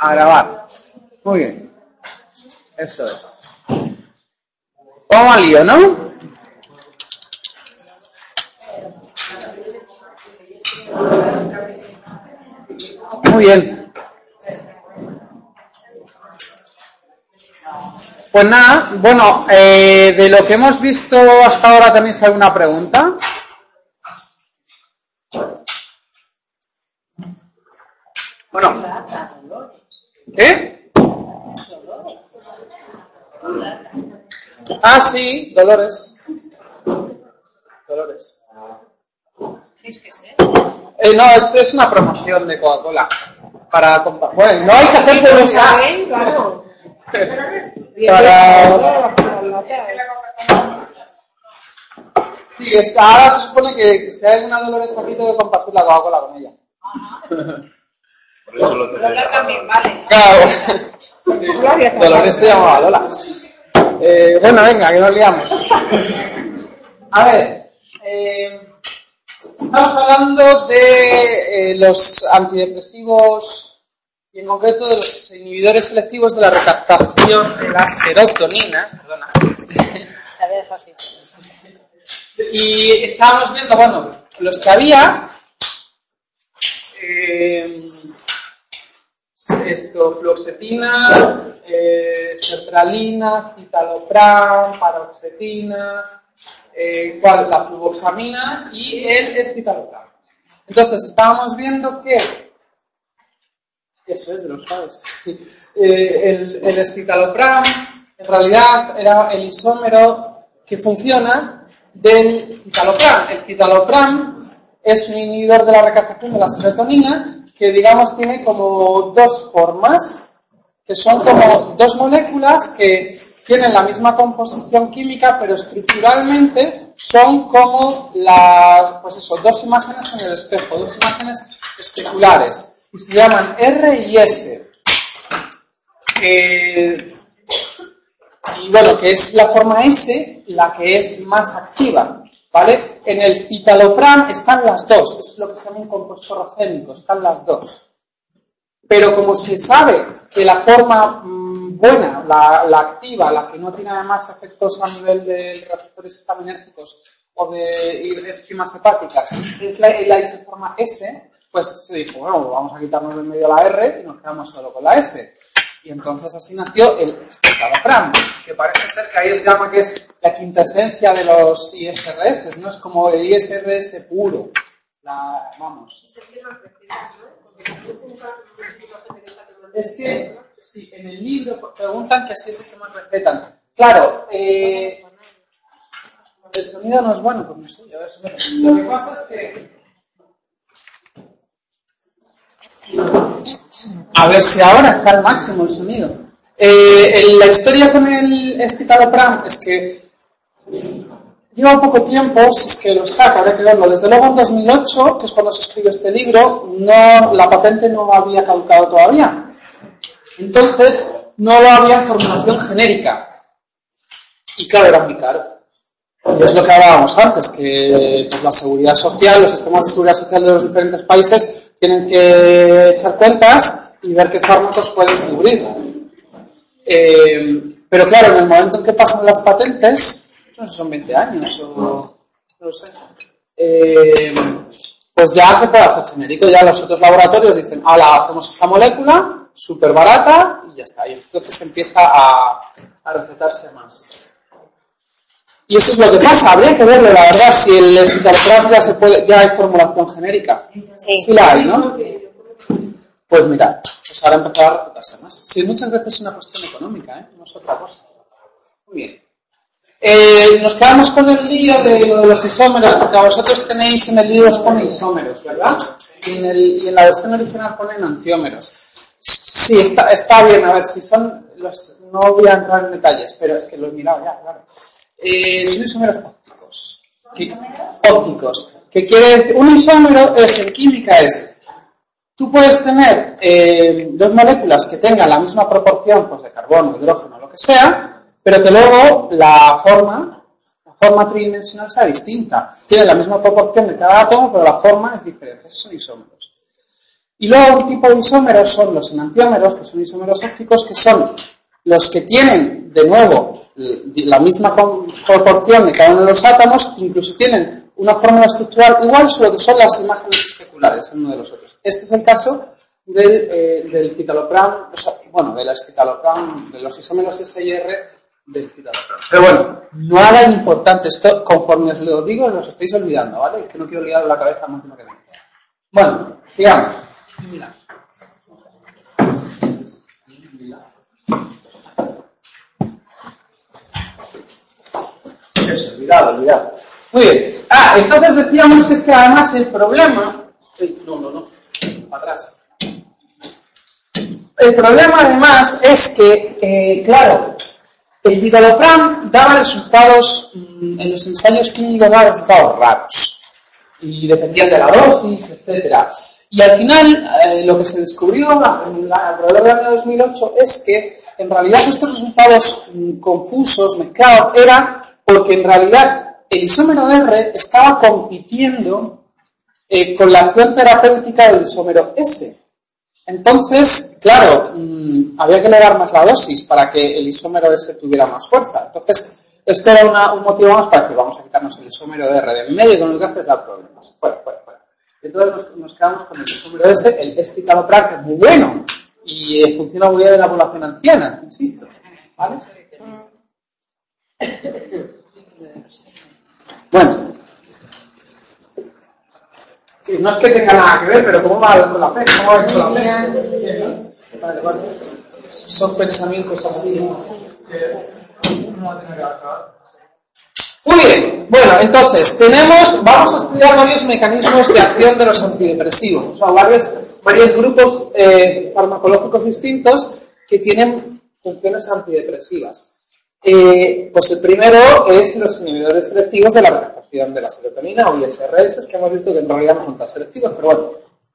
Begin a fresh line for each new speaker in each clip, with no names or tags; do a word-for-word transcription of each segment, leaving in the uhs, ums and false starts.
A grabar. Muy bien. Eso es. Vamos al lío, ¿no? Muy bien. Pues nada, bueno, eh, de lo que hemos visto hasta ahora, ¿tenéis alguna pregunta? Bueno. ¿Qué? Ah, sí, Dolores. Dolores. Eh, no, esto es una promoción de Coca-Cola. Para compa- bueno, no hay que hacer publicidad.
Claro.
Para... Sí, es que ahora se supone que si hay alguna Dolores aquí tengo que compartir la Coca-Cola con ella.
Por eso lo
Lola también, vale.
Claro. Sí. Dolores se llamaba Lola. Eh, bueno, venga, que nos liamos. A ver, eh, estamos hablando de eh, los antidepresivos y en concreto de los inhibidores selectivos de la recaptación de la serotonina. Perdona.
La dejo así.
Y estábamos viendo, bueno, los que había, eh, esto, fluoxetina, eh, sertralina, citalopram, paroxetina, eh, ¿cuál? La fluvoxamina y el escitalopram. Entonces, estábamos viendo que, eso es de los suaves, eh, el, el escitalopram en realidad era el isómero que funciona del citalopram. El citalopram es un inhibidor de la recaptación de la serotonina que, digamos, tiene como dos formas, que son como dos moléculas que tienen la misma composición química, pero estructuralmente son como la, pues eso, dos imágenes en el espejo, dos imágenes especulares, y se llaman R y S. Eh, y bueno, que es la forma S la que es más activa, ¿vale? En el citalopram están las dos, es lo que se llama un compuesto racémico, están las dos. Pero como se sabe que la forma mmm, buena, la, la activa, la que no tiene además efectos a nivel de receptores estaminérgicos o de enzimas hepáticas, es la, la isoforma S, pues se dijo, bueno, vamos a quitarnos del medio la R y nos quedamos solo con la S. Y entonces así nació el citalopram, que parece ser que ahí se llama que es la quintesencia de los I S R S, ¿no? Es como el I S R S puro. La, vamos. Es que, sí, en el libro preguntan que si es el que más recetan. Claro, eh, el sonido no es bueno, pues no sé, yo eso me... Lo que pasa es que... A ver si ahora está al máximo el sonido. Eh, la historia con el escitalopram es que lleva poco tiempo, si es que lo está, que habrá que verlo. Desde luego en dos mil ocho, que es cuando se escribió este libro, no, la patente no había caducado todavía. Entonces, no lo había en formulación genérica. Y claro, era muy caro. Y es lo que hablábamos antes, que pues, la seguridad social, los sistemas de seguridad social de los diferentes países tienen que echar cuentas y ver qué fármacos pueden cubrir. Eh, pero claro, en el momento en que pasan las patentes, no sé si son veinte años o no lo sé, eh, pues ya se puede hacer genérico, ya los otros laboratorios dicen, ahora hacemos esta molécula, súper barata y ya está, y entonces empieza a, a recetarse más. Y eso es lo que pasa, habría que verlo, la verdad, si el escitalopram ya se puede, ya hay formulación genérica. Sí, sí la hay, ¿no? Pues mirad, pues ahora empezará a recetarse más. Sí, muchas veces es una cuestión económica, ¿eh? No es otra cosa. Muy bien. Eh, nos quedamos con el lío de, de los isómeros, porque a vosotros tenéis en el libro os pone isómeros, ¿verdad? Y en, el, y en la versión original ponen antiómeros. Sí, está, está bien, a ver si son los, no voy a entrar en detalles, pero es que lo he mirado ya, claro. Eh, son isómeros ópticos. ¿Qué? Ópticos. ¿Qué quiere decir? Un isómero es, en química es, tú puedes tener eh, dos moléculas que tengan la misma proporción, pues de carbono, hidrógeno, lo que sea, pero que luego la forma, la forma tridimensional sea distinta. Tiene la misma proporción de cada átomo, pero la forma es diferente. Esos son isómeros. Y luego un tipo de isómeros son los enantiómeros, que son isómeros ópticos, que son los que tienen, de nuevo, la misma proporción de cada uno de los átomos, incluso tienen una fórmula estructural igual, solo que son las imágenes especulares en uno de los otros. Este es el caso del, eh, del citalopram, o sea, bueno, de las citalopram, de los isómeros S y R del citalopram. Pero bueno, nada importante, esto conforme os lo digo, os estáis olvidando, ¿vale? Que no quiero liar la cabeza más de lo que tenéis. Bueno, digamos, mira. Eso, olvidado, olvidado. Muy bien. Ah, entonces decíamos que es que además el problema... No, no, no. Para atrás. El problema además es que, eh, claro, el citalopram daba resultados, mmm, en los ensayos clínicos daba resultados raros. Y dependían de la dosis, etcétera. Y al final, eh, lo que se descubrió en la, alrededor del año dos mil ocho es que, en realidad, estos resultados mmm, confusos, mezclados, eran porque en realidad el isómero R estaba compitiendo eh, con la acción terapéutica del isómero S. Entonces, claro, mmm, había que elevar más la dosis para que el isómero S tuviera más fuerza. Entonces, esto era una, un motivo más para decir, vamos a quitarnos el isómero R de en medio, con lo que hace es dar problemas. Fuera, fuera, fuera. Entonces nos, nos quedamos con el isómero S, el escitalopram, que es muy bueno y eh, funciona muy bien en la población anciana, insisto. ¿Vale? Bueno, no es que tenga nada que ver, pero ¿cómo va con la fe? ¿Cómo va con la fe? Vale, vale. Son pensamientos así que no va a tener que acabar. Muy bien, bueno, entonces, tenemos, vamos a estudiar varios mecanismos de acción de los antidepresivos, o sea, varios, varios grupos eh, farmacológicos distintos que tienen funciones antidepresivas. Eh, pues el primero es los inhibidores selectivos de la recaptación de la serotonina, o I S R S, que hemos visto que en realidad no son tan selectivos, pero bueno.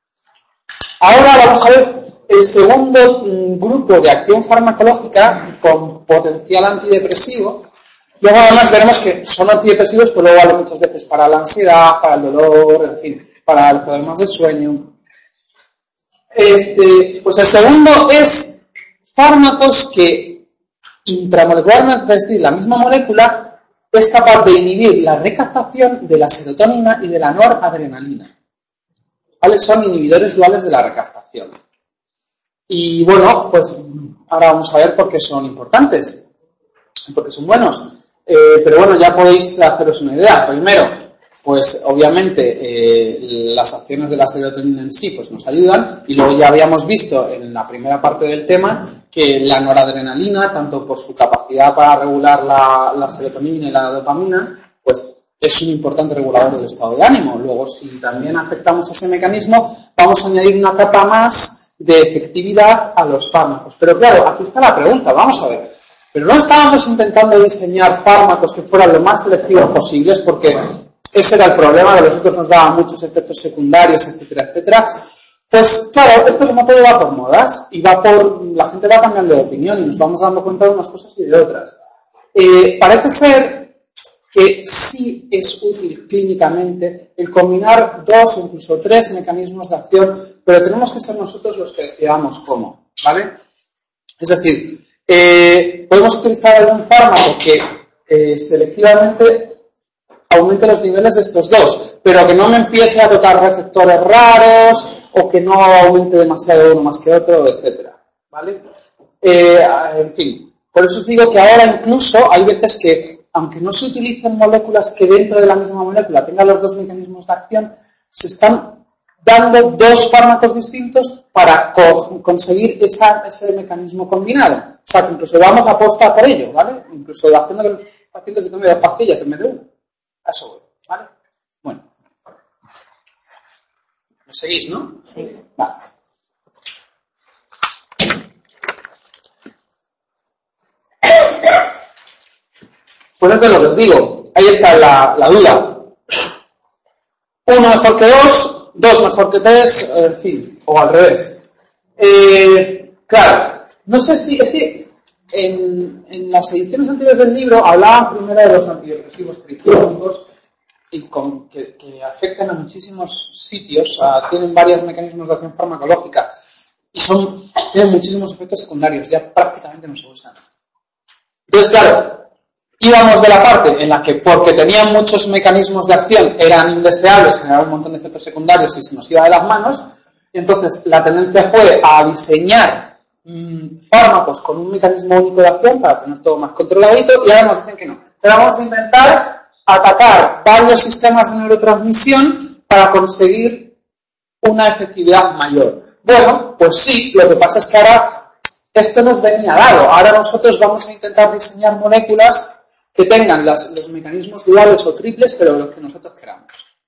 Ahora vamos a ver el segundo mm, grupo de acción farmacológica con potencial antidepresivo. Luego además veremos que son antidepresivos, pero luego valen muchas veces para la ansiedad, para el dolor, en fin, para los problemas de sueño. Este, pues el segundo es fármacos que intramolecularmente, es decir, la misma molécula, es capaz de inhibir la recaptación de la serotonina y de la noradrenalina. ¿Vale? Son inhibidores duales de la recaptación. Y bueno, pues ahora vamos a ver por qué son importantes, porque son buenos. Eh, pero bueno, ya podéis haceros una idea. Primero, pues obviamente eh, las acciones de la serotonina en sí pues nos ayudan, y luego ya habíamos visto en la primera parte del tema que la noradrenalina, tanto por su capacidad para regular la, la serotonina y la dopamina, pues es un importante regulador del estado de ánimo. Luego, si también afectamos ese mecanismo, vamos a añadir una capa más de efectividad a los fármacos. Pero claro, aquí está la pregunta, vamos a ver. Pero no estábamos intentando diseñar fármacos que fueran lo más selectivos posibles, porque ese era el problema, de los otros nos daban muchos efectos secundarios, etcétera, etcétera. Pues claro, esto como todo va por modas y va por, la gente va cambiando de opinión y nos vamos dando cuenta de unas cosas y de otras. Eh, parece ser que sí es útil clínicamente el combinar dos o incluso tres mecanismos de acción, pero tenemos que ser nosotros los que decidamos cómo, ¿vale? Es decir, eh, podemos utilizar algún fármaco que eh, selectivamente aumente los niveles de estos dos, pero que no me empiece a tocar receptores raros o que no aumente demasiado uno más que otro, etcétera, ¿vale? Eh, en fin, por eso os digo que ahora incluso hay veces que, aunque no se utilicen moléculas que dentro de la misma molécula tengan los dos mecanismos de acción, se están dando dos fármacos distintos para co- conseguir esa, ese mecanismo combinado. O sea, que incluso vamos a apostar por ello, ¿vale? Incluso haciendo que los pacientes se tomen dos pastillas en vez de una. Eso voy, ¿vale? Bueno. ¿Me seguís, no?
Sí.
Vale. Pues esto es lo que os digo. Ahí está la, la duda. Uno mejor que dos, dos mejor que tres, en fin, o al revés. Eh, claro, no sé si, es que en, en las ediciones anteriores del libro hablaban primero de los antidepresivos tricíclicos y con, que, que afectan a muchísimos sitios, o sea, tienen varios mecanismos de acción farmacológica y son, tienen muchísimos efectos secundarios, ya prácticamente no se usan. Entonces, claro, íbamos de la parte en la que porque tenían muchos mecanismos de acción eran indeseables, generaban un montón de efectos secundarios y se nos iba de las manos, y entonces la tendencia fue a diseñar mmm, fármacos con un mecanismo único de acción para tener todo más controladito, y ahora nos dicen que no. Pero vamos a intentar atacar varios sistemas de neurotransmisión para conseguir una efectividad mayor. Bueno, pues sí, lo que pasa es que ahora esto nos venía dado. Ahora nosotros vamos a intentar diseñar moléculas que tengan las, los mecanismos duales o triples, pero los que nosotros queramos.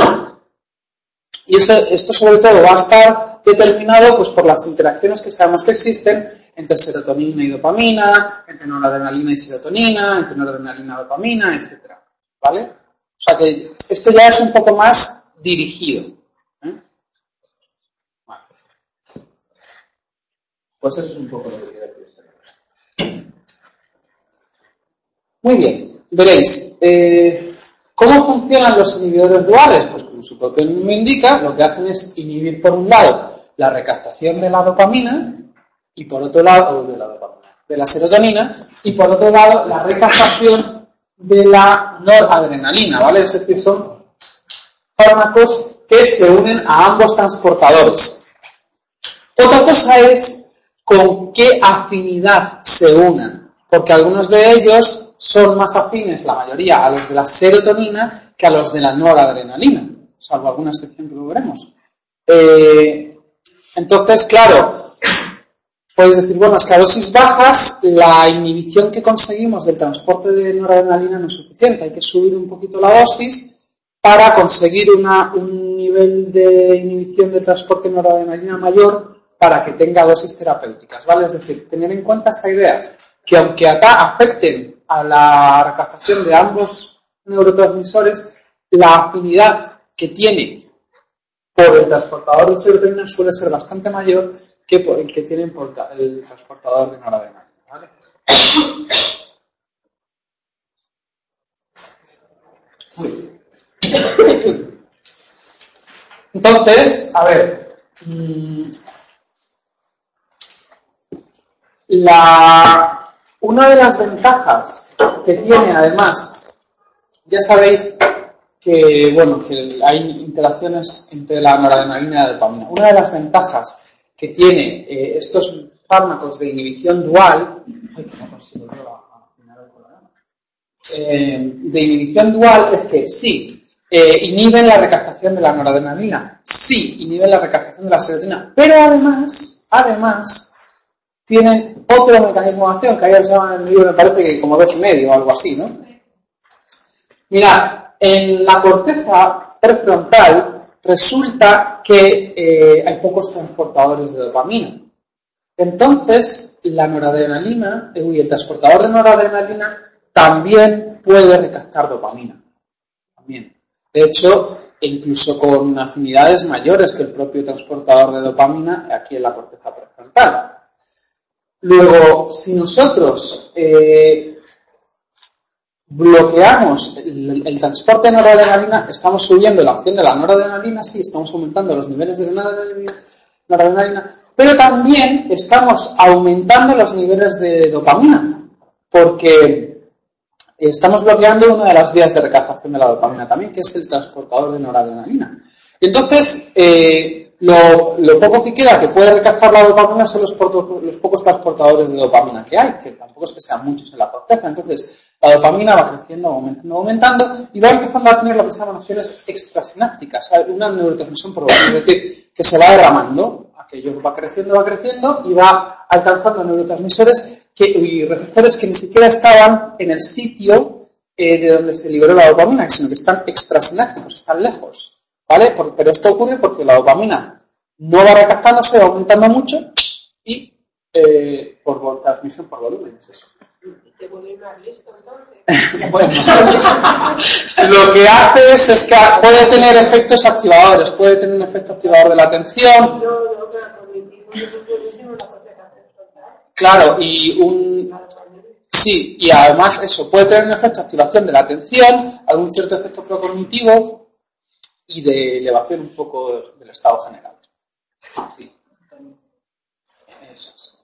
Y eso, esto sobre todo va a estar determinado pues, por las interacciones que sabemos que existen entre serotonina y dopamina, entre noradrenalina y serotonina, entre noradrenalina y dopamina, etcétera. ¿Vale? O sea que esto ya es un poco más dirigido. ¿eh? Vale. Pues eso es un poco lo que quiero decir. Muy bien, veréis. Eh, ¿Cómo funcionan los inhibidores duales? Pues como su propio nombre indica, lo que hacen es inhibir por un lado la recaptación de la dopamina y por otro lado, de la dopamina, de la serotonina, y por otro lado la recaptación de la noradrenalina, ¿vale? Es decir, son fármacos que se unen a ambos transportadores. Otra cosa es con qué afinidad se unen, porque algunos de ellos son más afines, la mayoría, a los de la serotonina que a los de la noradrenalina, salvo alguna excepción que lo veremos. Eh, entonces, claro, podéis decir, bueno, es que a dosis bajas la inhibición que conseguimos del transporte de noradrenalina no es suficiente, hay que subir un poquito la dosis para conseguir una, un nivel de inhibición del transporte de noradrenalina mayor para que tenga dosis terapéuticas, ¿vale? Es decir, tener en cuenta esta idea, que aunque acá afecten a la recaptación de ambos neurotransmisores, la afinidad que tiene por el transportador de serotonina suele ser bastante mayor que por el que tienen por el transportador de noradrenalina, ¿vale? Entonces, a ver, la, una de las ventajas que tiene, además, ya sabéis que, bueno, que hay interacciones entre la noradrenalina y la dopamina. Una de las ventajas que tiene eh, estos fármacos de inhibición dual, ay, que no consigo afinar el programa, eh, de inhibición dual es que sí, eh, inhiben la recaptación de la noradrenalina, sí, inhiben la recaptación de la serotonina, pero además, además, tienen otro mecanismo de acción que ahí se llama en el libro, me parece que como dos y medio o algo así, ¿no? Mirad, en la corteza prefrontal resulta que eh, hay pocos transportadores de dopamina. Entonces, la noradrenalina, eh, uy, el transportador de noradrenalina también puede recaptar dopamina. También. De hecho, incluso con afinidades mayores que el propio transportador de dopamina aquí en la corteza prefrontal. Luego, si nosotros eh, bloqueamos el, el transporte de noradrenalina, estamos subiendo la acción de la noradrenalina, sí, estamos aumentando los niveles de noradrenalina, pero también estamos aumentando los niveles de dopamina, porque estamos bloqueando una de las vías de recaptación de la dopamina también, que es el transportador de noradrenalina. Entonces, eh, lo, lo poco que queda que puede recaptar la dopamina son los, portos, los pocos transportadores de dopamina que hay, que tampoco es que sean muchos en la corteza. Entonces, la dopamina va creciendo, aumentando, aumentando, y va empezando a tener lo que se llaman acciones extrasinápticas, una neurotransmisión por volumen, es decir, que se va derramando, aquello va creciendo, va creciendo, y va alcanzando neurotransmisores que, y receptores que ni siquiera estaban en el sitio eh, de donde se liberó la dopamina, sino que están extrasinápticos, están lejos, ¿vale? Por, pero esto ocurre porque la dopamina no va recaptándose, va aumentando mucho, y eh, por transmisión por volumen, es eso.
¿Te vuelve más listo entonces?
Bueno, lo que hace es, es que puede tener efectos activadores, puede tener un efecto activador de la atención.
No, no, claro, cognitivo, eso es buenísimo en la corteza prefrontal.
Claro, y un... Sí, y además eso puede tener un efecto de activación de la atención, algún cierto efecto procognitivo y de elevación un poco del estado general. Sí. Eso es.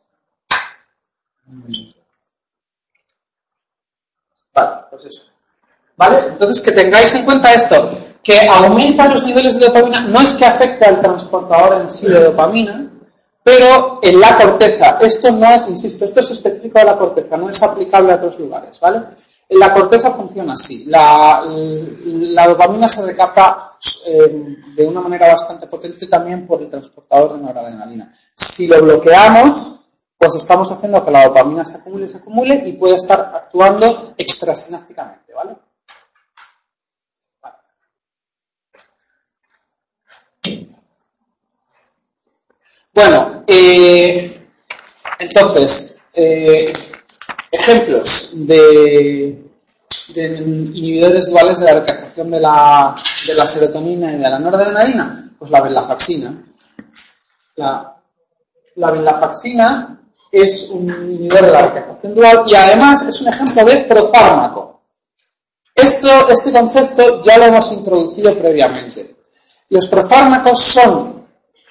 Vale, pues eso. ¿Vale? Entonces que tengáis en cuenta esto, que aumenta los niveles de dopamina, no es que afecte al transportador en sí de dopamina, pero en la corteza. Esto no es, insisto, esto es específico de la corteza, no es aplicable a otros lugares, ¿vale? En la corteza funciona así. La, la dopamina se recapta eh, de una manera bastante potente también por el transportador de noradrenalina. Si lo bloqueamos, pues estamos haciendo que la dopamina se acumule, se acumule y puede estar actuando extrasinápticamente, ¿vale? Vale. Bueno, eh, entonces, eh, ejemplos de, de inhibidores duales de la recaptación de la, de la serotonina y de la noradrenalina, pues la venlafaxina. La, la venlafaxina es un inhibidor de la recaptación dual y además es un ejemplo de profármaco. Esto, este concepto ya lo hemos introducido previamente. Los profármacos son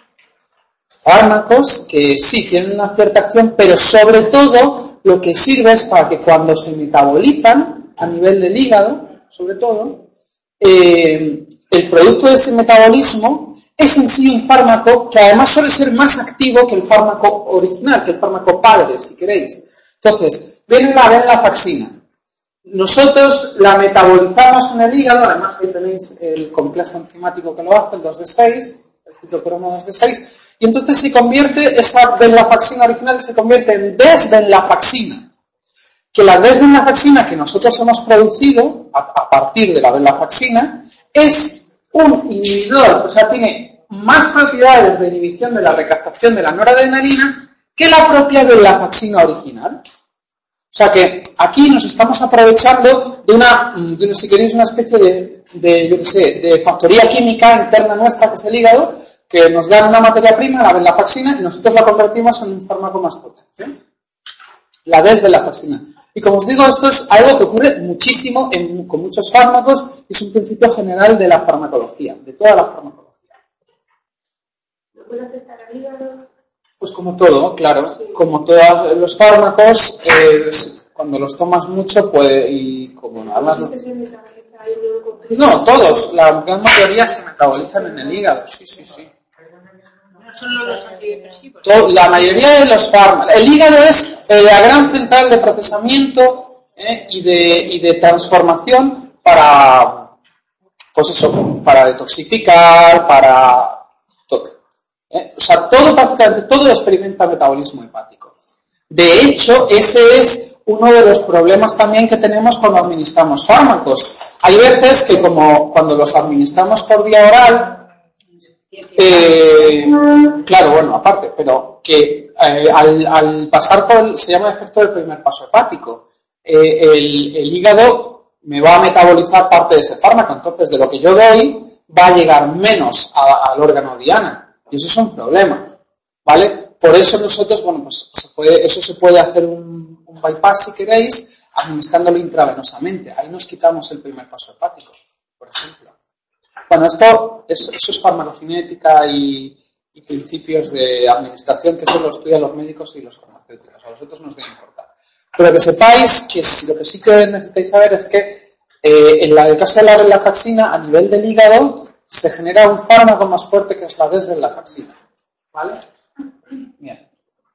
fármacos que sí tienen una cierta acción, pero sobre todo lo que sirve es para que cuando se metabolizan a nivel del hígado, sobre todo, eh, el producto de ese metabolismo es en sí un fármaco que además suele ser más activo que el fármaco original, que el fármaco padre, si queréis. Entonces, viene la venlafaxina. Nosotros la metabolizamos en el hígado, además ahí tenéis el complejo enzimático que lo hace, el dos D seis, el citocromo dos D seis, y entonces se convierte, esa venlafaxina original se convierte en desvenlafaxina. Que la desvenlafaxina que nosotros hemos producido a, a partir de la venlafaxina es un inhibidor, o sea, tiene más propiedades de inhibición de la recaptación de la noradrenalina que la propia venlafaxina original. O sea que aquí nos estamos aprovechando de una, de una si queréis, una especie de, de, yo qué sé, de factoría química interna nuestra, que es el hígado, que nos da una materia prima, la venlafaxina, y nosotros la convertimos en un fármaco más potente. La desvenlafaxina. Y como os digo, esto es algo que ocurre muchísimo en, con muchos fármacos y es un principio general de la farmacología, de toda la farmacología.
¿No puede afectar al hígado?
Pues como todo, claro.
Sí.
Como todos los fármacos, eh, cuando los tomas mucho, puede, y como nada más...
¿Existe ese metaboliza ahí en un complejo?
No, todos, la gran mayoría se metabolizan en el hígado, sí, sí, sí.
No solo los antidepresivos.
Todo, la mayoría de los fármacos. El hígado es eh, la gran central de procesamiento eh, y, de, y de transformación para, pues eso, para detoxificar, para todo. Eh, o sea, todo, prácticamente todo experimenta metabolismo hepático. De hecho, ese es uno de los problemas también que tenemos cuando administramos fármacos. Hay veces que como cuando los administramos por vía oral, Eh, claro, bueno, aparte, pero que eh, al, al pasar por el, se llama efecto del primer paso hepático, eh, el, el hígado me va a metabolizar parte de ese fármaco, entonces de lo que yo doy va a llegar menos a, al órgano diana, y eso es un problema, ¿vale? Por eso nosotros, bueno, pues se puede, eso se puede hacer un, un bypass, si queréis, administrándolo intravenosamente, ahí nos quitamos el primer paso hepático, por ejemplo. Bueno, esto es, eso es farmacocinética y, y principios de administración que solo estudian los médicos y los farmacéuticos. A vosotros no os debe importar. Pero que sepáis que lo que sí que necesitáis saber es que eh, en la, el caso de la venlafaxina, a nivel del hígado, se genera un fármaco más fuerte que es la desvenlafaxina. ¿Vale? Bien.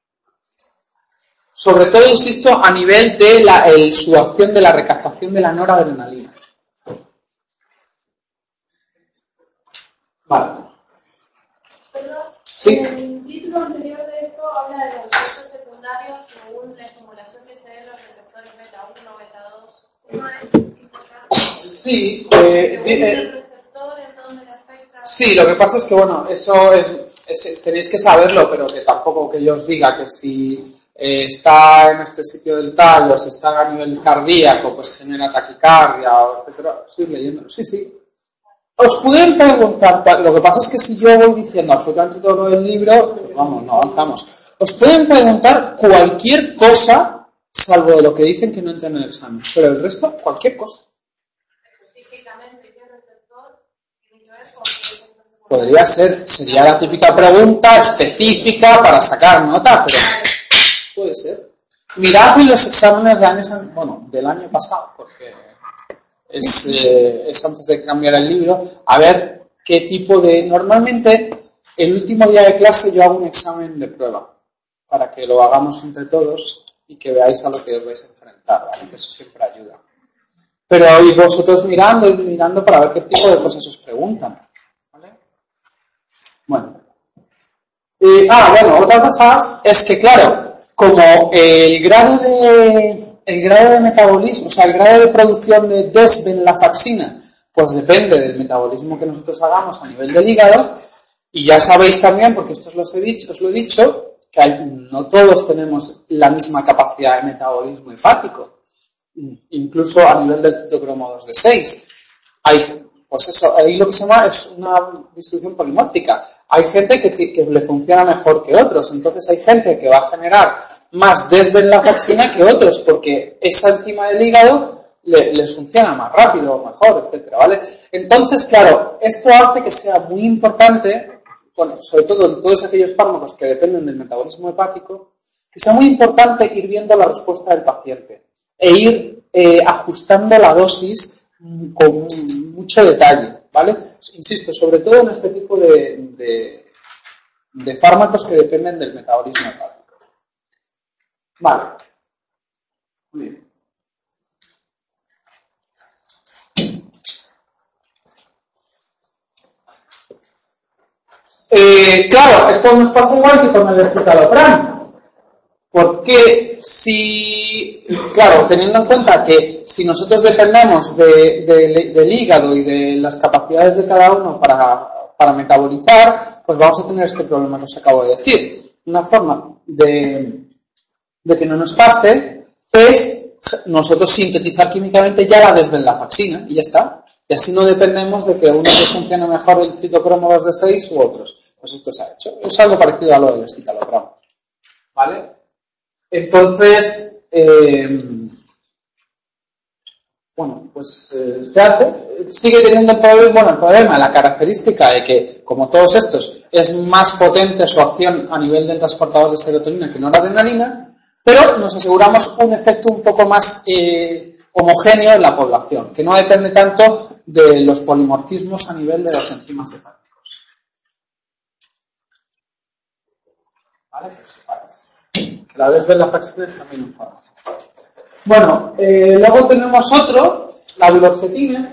Sobre todo, insisto, a nivel de la, el, su acción de la recaptación de la noradrenalina. Vale.
Perdón,
Sí.
en el título anterior de esto habla de los efectos secundarios según la estimulación que se dé los receptores beta uno o beta dos. ¿Eso es importante?
Sí, eh,
Según
eh,
el receptor, ¿en dónde le afecta?
sí, lo que pasa es que, bueno, eso es, es tenéis que saberlo, pero que tampoco que yo os diga que si eh, está en este sitio del tallo, o si está a nivel cardíaco, pues genera taquicardia, etcétera. Estoy leyendo. Sí, sí. Os pueden preguntar, lo que pasa es que si yo voy diciendo absolutamente todo el libro, pues vamos, no avanzamos. Os pueden preguntar cualquier cosa salvo de lo que dicen que no entran en el examen. Pero el resto, cualquier cosa.
Específicamente, ¿qué receptor tiene que ver con el efecto secundario?
Podría ser, sería la típica pregunta específica para sacar nota, pero puede ser. Mirad en los exámenes de años, bueno, del año pasado, porque es, eh, es antes de cambiar el libro, a ver qué tipo de... Normalmente, el último día de clase yo hago un examen de prueba, para que lo hagamos entre todos y que veáis a lo que os vais a enfrentar, ¿vale? Que eso siempre ayuda. Pero y vosotros mirando y mirando para ver qué tipo de cosas os preguntan, ¿vale? Bueno. Eh, ah, bueno, otra cosa es que, claro, como el grado de el grado de metabolismo, o sea, el grado de producción de desvenlafaxina, pues depende del metabolismo que nosotros hagamos a nivel del hígado, y ya sabéis también, porque esto os lo he dicho, os lo he dicho que hay, no todos tenemos la misma capacidad de metabolismo hepático, incluso a nivel del citocromo dos D seis. Hay, pues eso, ahí lo que se llama es una distribución polimórfica. Hay gente que, que le funciona mejor que otros, entonces hay gente que va a generar más desvenlafaxina que otros, porque esa enzima del hígado le, les funciona más rápido o mejor, etcétera, ¿vale? Entonces, claro, esto hace que sea muy importante, bueno, sobre todo en todos aquellos fármacos que dependen del metabolismo hepático, que sea muy importante ir viendo la respuesta del paciente e ir eh, ajustando la dosis con mucho detalle, ¿vale? Insisto, sobre todo en este tipo de, de, de fármacos que dependen del metabolismo hepático. Vale. Muy bien. Eh, claro, esto nos pasa igual que con el escitalopram, porque si, claro, teniendo en cuenta que si nosotros dependemos de, de, del hígado y de las capacidades de cada uno para, para metabolizar, pues vamos a tener este problema que os acabo de decir. Una forma de, de que no nos pase es nosotros sintetizar químicamente ya la desvenlafaxina y ya está. Y así no dependemos de que uno le funcione mejor el citocromo dos D seis u otros. Pues esto se ha hecho. Es algo parecido a lo del escitalopram. ¿Vale? Entonces, eh, bueno, pues eh, se hace. Sigue teniendo el problema, bueno, el problema, la característica de que, como todos estos, es más potente su acción a nivel del transportador de serotonina que noradrenalina, pero nos aseguramos un efecto un poco más eh, homogéneo en la población, que no depende tanto de los polimorfismos a nivel de las enzimas hepáticos. ¿Vale? Que la desvenlafaxina es también un fármaco. Bueno, eh, luego tenemos otro, la duloxetina.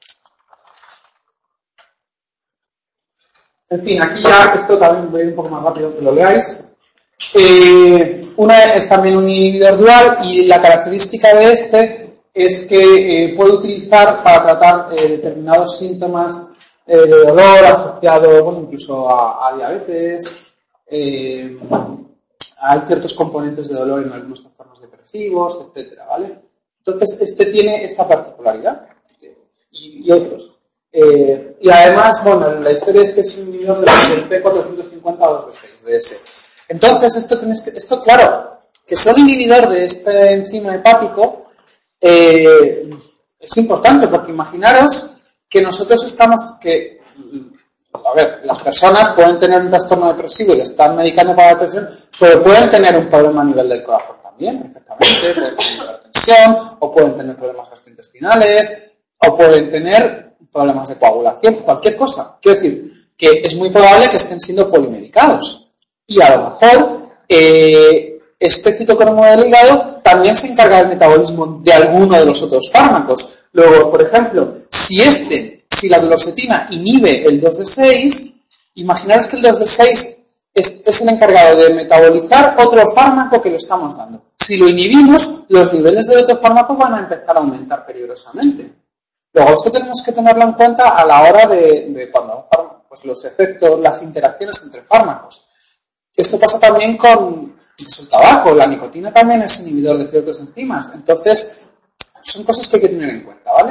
En fin, aquí ya esto también voy un poco más rápido que lo leáis. Eh, una es también un inhibidor dual y la característica de este es que eh, puede utilizar para tratar eh, determinados síntomas eh, de dolor asociado, bueno, incluso a, a diabetes. Eh, hay ciertos componentes de dolor en algunos trastornos depresivos, etcétera, ¿vale? Entonces, este tiene esta particularidad y, y otros. Eh, y además, bueno, la historia es que es un inhibidor del P cuatrocientos cincuenta dos D seis, de ese. Entonces, esto, tenéis que, esto claro, que sea un inhibidor de este enzima hepático eh, es importante, porque imaginaros que nosotros estamos, que, a ver, las personas pueden tener un trastorno depresivo y le están medicando para la depresión, pero pueden tener un problema a nivel del corazón también, perfectamente, pueden tener hipertensión, o pueden tener problemas gastrointestinales, o pueden tener problemas de coagulación, cualquier cosa. Quiero decir, que es muy probable que estén siendo polimedicados. Y a lo mejor eh, este citocromo del hígado también se encarga del metabolismo de alguno de los otros fármacos. Luego, por ejemplo, si este, si la duloxetina inhibe el dos D seis, imaginaros que el dos D seis es, es el encargado de metabolizar otro fármaco que le estamos dando. Si lo inhibimos, los niveles del otro fármaco van a empezar a aumentar peligrosamente. Luego, esto tenemos que tenerlo en cuenta a la hora de, de cuando pues los efectos, las interacciones entre fármacos. Esto pasa también con pues, el tabaco, la nicotina también es inhibidor de ciertas enzimas. Entonces, son cosas que hay que tener en cuenta, ¿vale?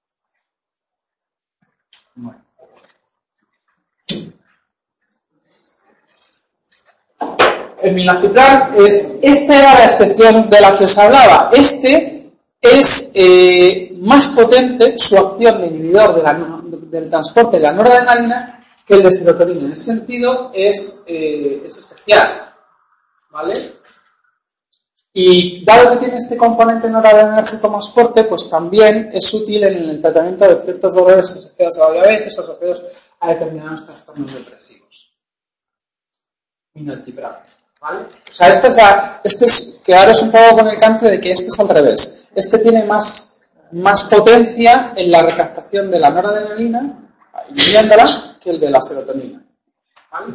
Bueno. el milnacipran es, esta era la excepción de la que os hablaba. Este es eh, más potente su acción de inhibidor de la, del transporte de la noradrenalina que el de serotonina. En ese sentido es, eh, es especial, ¿vale? Y dado que tiene este componente noradrenérgico más fuerte, pues también es útil en el tratamiento de ciertos dolores asociados a la diabetes, asociados a determinados trastornos depresivos. Milnacipran, ¿vale? O sea, este es, a, este es, quedaros un poco con el cante de que este es al revés. Este tiene más, más potencia en la recaptación de la noradrenalina, inhibiéndola, que el de la serotonina, ¿vale?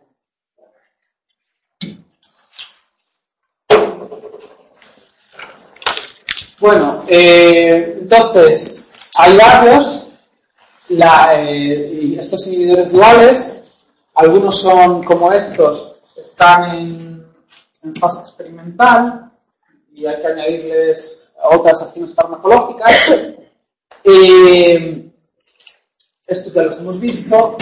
Bueno, eh, entonces, hay varios, la, eh, estos inhibidores duales, algunos son como estos, están en, en fase experimental y hay que añadirles otras acciones farmacológicas. Eh, estos ya los hemos visto.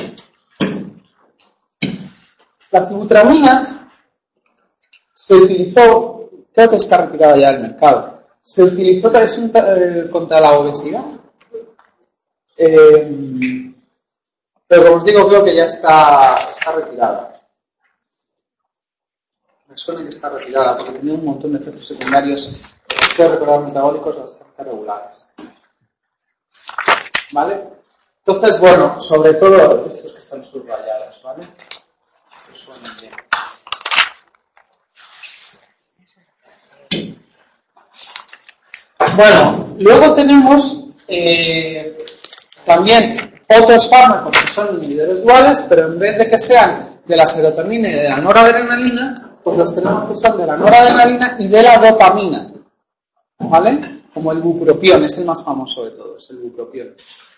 La sibutramina se utilizó, creo que está retirada ya del mercado. Se utilizó también eh, contra la obesidad. Eh, pero como os digo, creo que ya está, está retirada. Me suena que está retirada porque tenía un montón de efectos secundarios, quiero recordar, metabólicos bastante regulares. ¿Vale? Entonces, bueno, sobre todo estos que están subrayados, ¿vale? Que suenan bien. Bueno, luego tenemos eh, también otros fármacos que son inhibidores duales, pero en vez de que sean de la serotonina y de la noradrenalina, pues los tenemos que son de la noradrenalina y de la dopamina, ¿vale? Como el bupropión, es el más famoso de todos, el bupropión.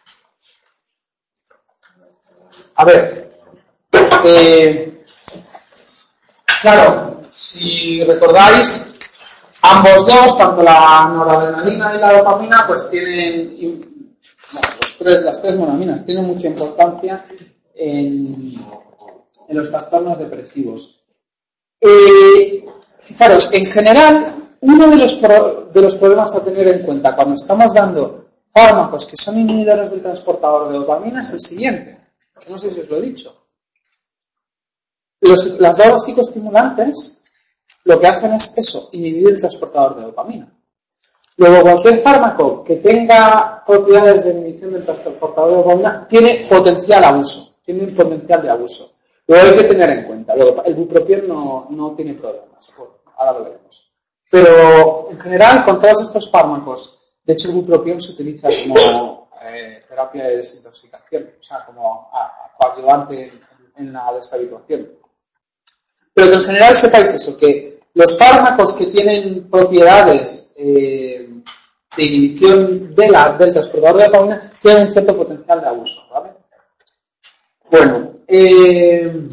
A ver, eh, claro, si recordáis, ambos dos, tanto la noradrenalina y la dopamina, pues tienen, bueno, los tres, las tres monaminas tienen mucha importancia en, en los trastornos depresivos. Eh, fijaros, en general, uno de los, pro, de los problemas a tener en cuenta cuando estamos dando fármacos que son inhibidores del transportador de dopamina es el siguiente, que no sé si os lo he dicho. Los, las drogas psicoestimulantes lo que hacen es eso, inhibir el transportador de dopamina. Luego, cualquier fármaco que tenga propiedades de inhibición del transportador de dopamina tiene potencial abuso, tiene un potencial de abuso. Luego hay que tener en cuenta, luego, el bupropión no, no tiene problemas, ahora lo veremos. Pero, en general, con todos estos fármacos, de hecho el bupropión se utiliza como eh, terapia de desintoxicación, o sea, como coadyuvante en, en la deshabituación. Pero que en general sepáis eso, que los fármacos que tienen propiedades eh, de inhibición de la, del transportador de dopamina tienen un cierto potencial de abuso, ¿vale? Bueno, eh,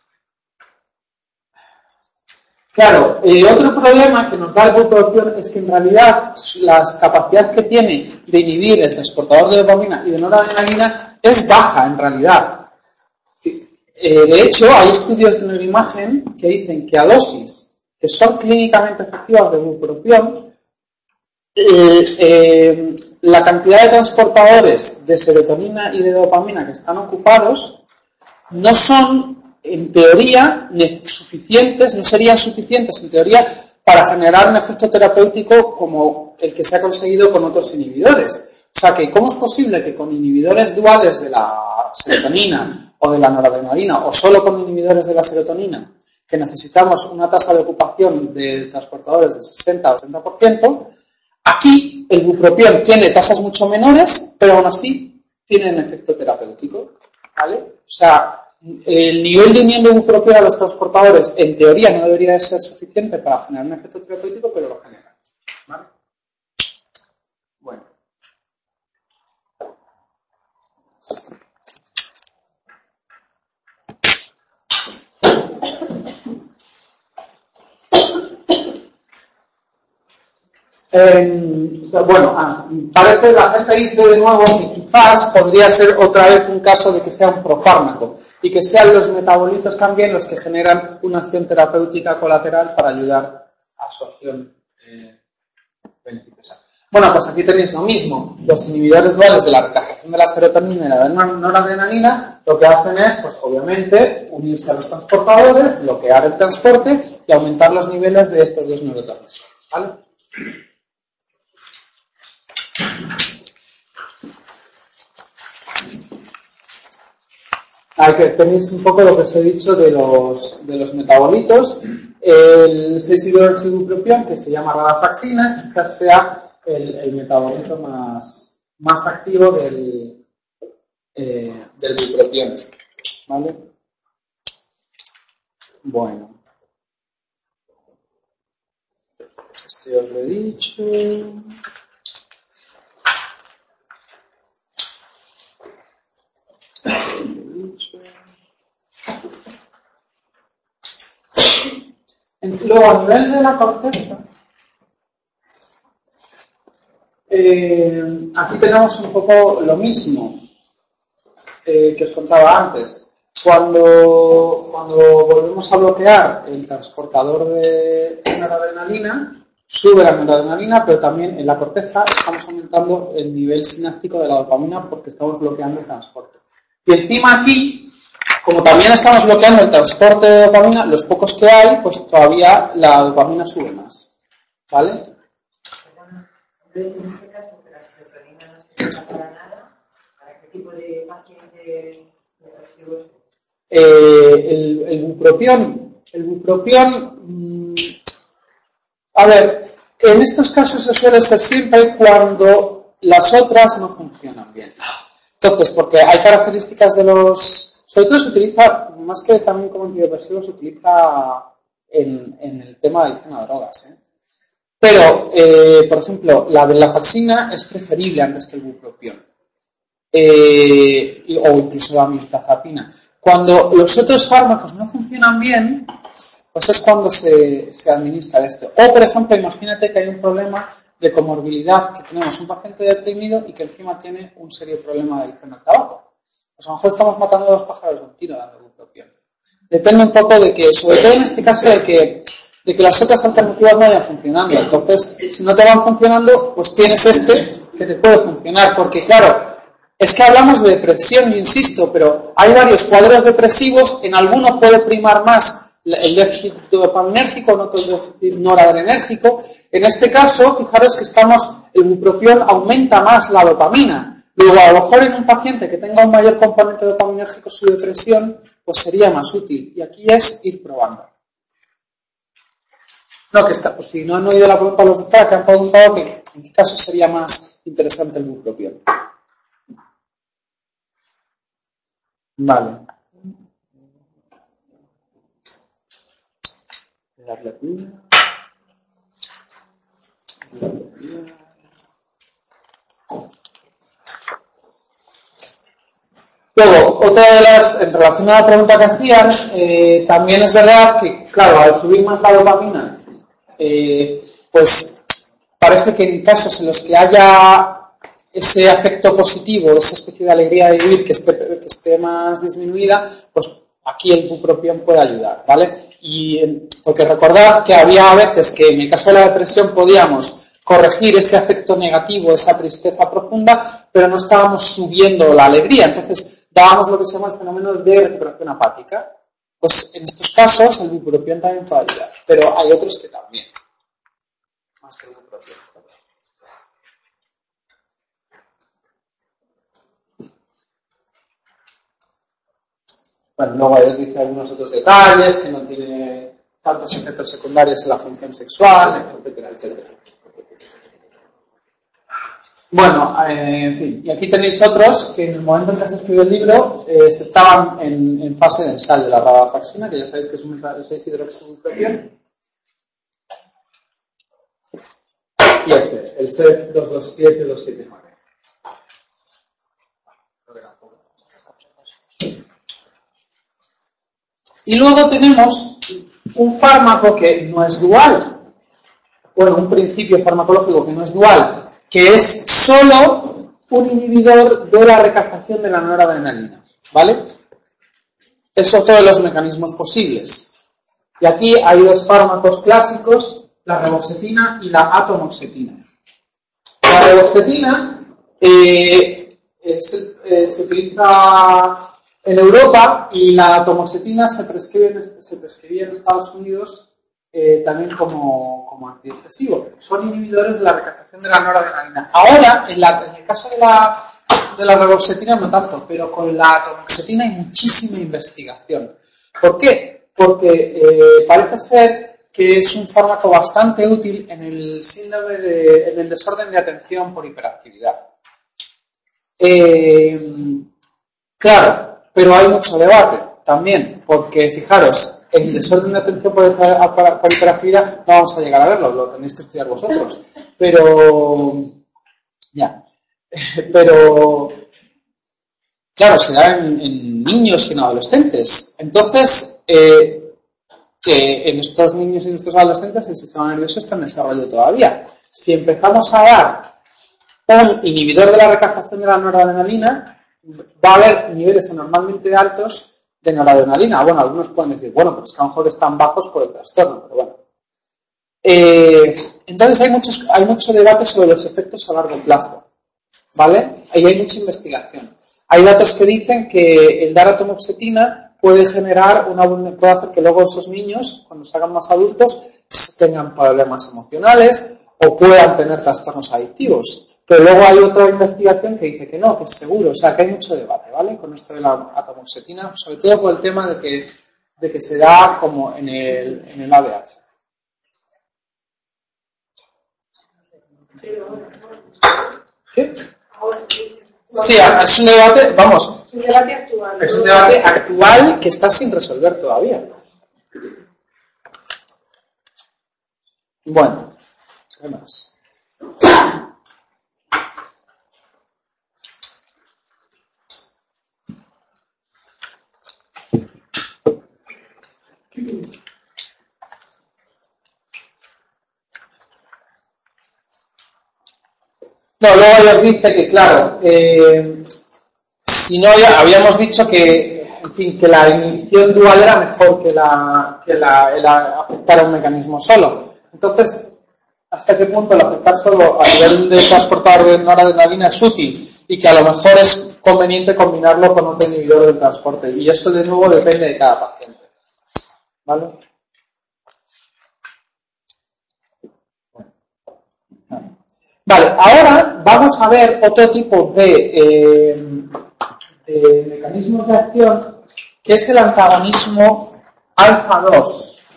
claro, eh, otro problema que nos da el bupropión es que en realidad la capacidad que tiene de inhibir el transportador de dopamina y de noradrenalina es baja en realidad. Eh, de hecho, hay estudios de neuroimagen que dicen que a dosis que son clínicamente efectivas de bupropión, eh, eh, la cantidad de transportadores de serotonina y de dopamina que están ocupados no son, en teoría, suficientes, no serían suficientes, en teoría, para generar un efecto terapéutico como el que se ha conseguido con otros inhibidores. O sea, que ¿cómo es posible que con inhibidores duales de la serotonina o de la noradrenalina, o solo con inhibidores de la serotonina, que necesitamos una tasa de ocupación de transportadores del sesenta a ochenta por ciento, aquí el bupropión tiene tasas mucho menores, pero aún así tiene un efecto terapéutico, ¿vale? O sea, el nivel de unión de bupropión a los transportadores, en teoría, no debería de ser suficiente para generar un efecto terapéutico, pero lo genera, ¿vale? Bueno. Eh, bueno, ah, parece que la gente dice de nuevo que quizás podría ser otra vez un caso de que sea un profármaco. y que sean los metabolitos también los que generan una acción terapéutica colateral para ayudar a su acción eh, beneficiosa. Bueno, pues aquí tenéis lo mismo. Los inhibidores duales de la recaptación de la serotonina y la noradrenalina lo que hacen es, pues obviamente, unirse a los transportadores, bloquear el transporte y aumentar los niveles de estos dos neurotransmisores, ¿vale? Aquí tenéis un poco lo que os he dicho de los, de los metabolitos. El seis hidroxibupropión, que se llama radafaxina, quizás sea el, el metabolito más, más activo del, eh, del bupropión, ¿vale? Bueno. Esto ya os lo he dicho. Luego, a nivel de la corteza, eh, aquí tenemos un poco lo mismo eh, que os contaba antes. Cuando, cuando volvemos a bloquear el transportador de noradrenalina, sube la noradrenalina, pero también en la corteza estamos aumentando el nivel sináptico de la dopamina porque estamos bloqueando el transporte. Y encima aquí, como también estamos bloqueando el transporte de dopamina, los pocos que hay, pues todavía la dopamina sube más. ¿Vale?
Entonces, en este caso, que la serotonina no se usa para nada, ¿para qué tipo de pacientes depresivos?
Eh, el, el bupropión, el bupropión, mmm, a ver, en estos casos se suele ser siempre cuando las otras no funcionan bien. Entonces, porque hay características de los... Sobre todo se utiliza, más que también como antidepresivo, se utiliza en, en el tema de adicción a drogas, ¿eh? Pero, eh, por ejemplo, la venlafaxina es preferible antes que el bupropión. Eh, o incluso la mirtazapina. Cuando los otros fármacos no funcionan bien, pues es cuando se, se administra esto. O, por ejemplo, imagínate que hay un problema de comorbilidad, que tenemos un paciente deprimido y que encima tiene un serio problema de adicción al tabaco. Pues a lo mejor estamos matando a dos pájaros de un tiro dando bupropión. Depende un poco de que, sobre todo en este caso, de que, de que las otras alternativas no vayan funcionando. Entonces, si no te van funcionando, pues tienes este que te puede funcionar. Porque, claro, es que hablamos de depresión, yo insisto, pero hay varios cuadros depresivos, en algunos puede primar más el déficit dopaminérgico, en otro el déficit noradrenérgico. En este caso, fijaros que estamos, el bupropión aumenta más la dopamina. Luego, a lo mejor en un paciente que tenga un mayor componente dopaminérgico, su depresión, pues sería más útil. Y aquí es ir probando. No, que está, pues si no han oído la pregunta a los de fuera, que han preguntado que en qué caso sería más interesante el bupropión. Vale. La platina. La platina. Luego, otra de las, en relación a la pregunta que hacían, eh, también es verdad que, claro, al subir más la dopamina, eh, pues parece que en casos en los que haya ese afecto positivo, esa especie de alegría de vivir que esté, que esté más disminuida, pues aquí el bupropión puede ayudar, ¿vale? Y porque recordad que había a veces que en el caso de la depresión podíamos corregir ese afecto negativo, esa tristeza profunda, pero no estábamos subiendo la alegría. Entonces dábamos lo que se llama el fenómeno de recuperación apática. Pues en estos casos el bupropión también puede ayudar, pero hay otros que también. Más que el bupropión. Bueno, luego os dice algunos otros detalles, que no tiene tantos efectos secundarios en la función sexual, etcétera, etcétera. Bueno, eh, en fin, y aquí tenéis otros que en el momento en que se escribió el libro eh, se estaban en, en fase de ensayo, la radafaxina, que ya sabéis que es un seis hidroxibupropión, y este, el C E P dos dos siete dos siete nueve. Y luego tenemos un fármaco que no es dual, bueno, un principio farmacológico que no es dual, que es solo un inhibidor de la recaptación de la noradrenalina, ¿vale? es otro de los mecanismos posibles. Y aquí hay dos fármacos clásicos, la reboxetina y la atomoxetina. La reboxetina eh, es, eh, se utiliza en Europa y la atomoxetina se prescribe, se prescribe en Estados Unidos eh, también como, como antidepresivo. Son inhibidores de la recaptación de la noradrenalina. Ahora, en, la, en el caso de la, de la reboxetina no tanto, pero con la atomoxetina hay muchísima investigación. ¿Por qué? Porque eh, parece ser que es un fármaco bastante útil en el síndrome de, en el desorden de atención por hiperactividad. Eh, claro, pero hay mucho debate también, porque fijaros, el desorden de atención por, por, por hiperactividad no vamos a llegar a verlo, lo tenéis que estudiar vosotros, pero ya, pero claro, se da en, en niños y en adolescentes. Entonces, eh, que en estos niños y en estos adolescentes el sistema nervioso está en desarrollo todavía. Si empezamos a dar un inhibidor de la recaptación de la noradrenalina, va a haber niveles anormalmente altos de noradrenalina. Bueno, algunos pueden decir, bueno, pero es que a lo mejor están bajos por el trastorno, pero bueno. Eh, entonces hay, muchos, hay mucho debate sobre los efectos a largo plazo, ¿vale? Ahí hay mucha investigación. Hay datos que dicen que el dar atomoxetina puede generar una, puede hacer que luego esos niños, cuando se hagan más adultos, tengan problemas emocionales o puedan tener trastornos adictivos. Pero luego hay otra investigación que dice que no, que es seguro. O sea, que hay mucho debate, ¿vale? Con esto de la atomoxetina, sobre todo por el tema de que, de que se da como en el, en el A D H. ¿Qué? Sí, es un debate, vamos,
Un debate actual.
es un debate actual que está sin resolver todavía. Bueno, ¿qué más? No, luego ellos dice que, claro, eh, si no, ya habíamos dicho que, en fin, que la inhibición dual era mejor que la que la, la afectar a un mecanismo solo. Entonces, ¿hasta qué punto el afectar solo a nivel de transportador de noradrenalina es útil? Y que a lo mejor es conveniente combinarlo con otro inhibidor del transporte. Y eso, de nuevo, depende de cada paciente. ¿Vale? Vale, ahora vamos a ver otro tipo de, eh, de mecanismos de acción, que es el antagonismo alfa dos.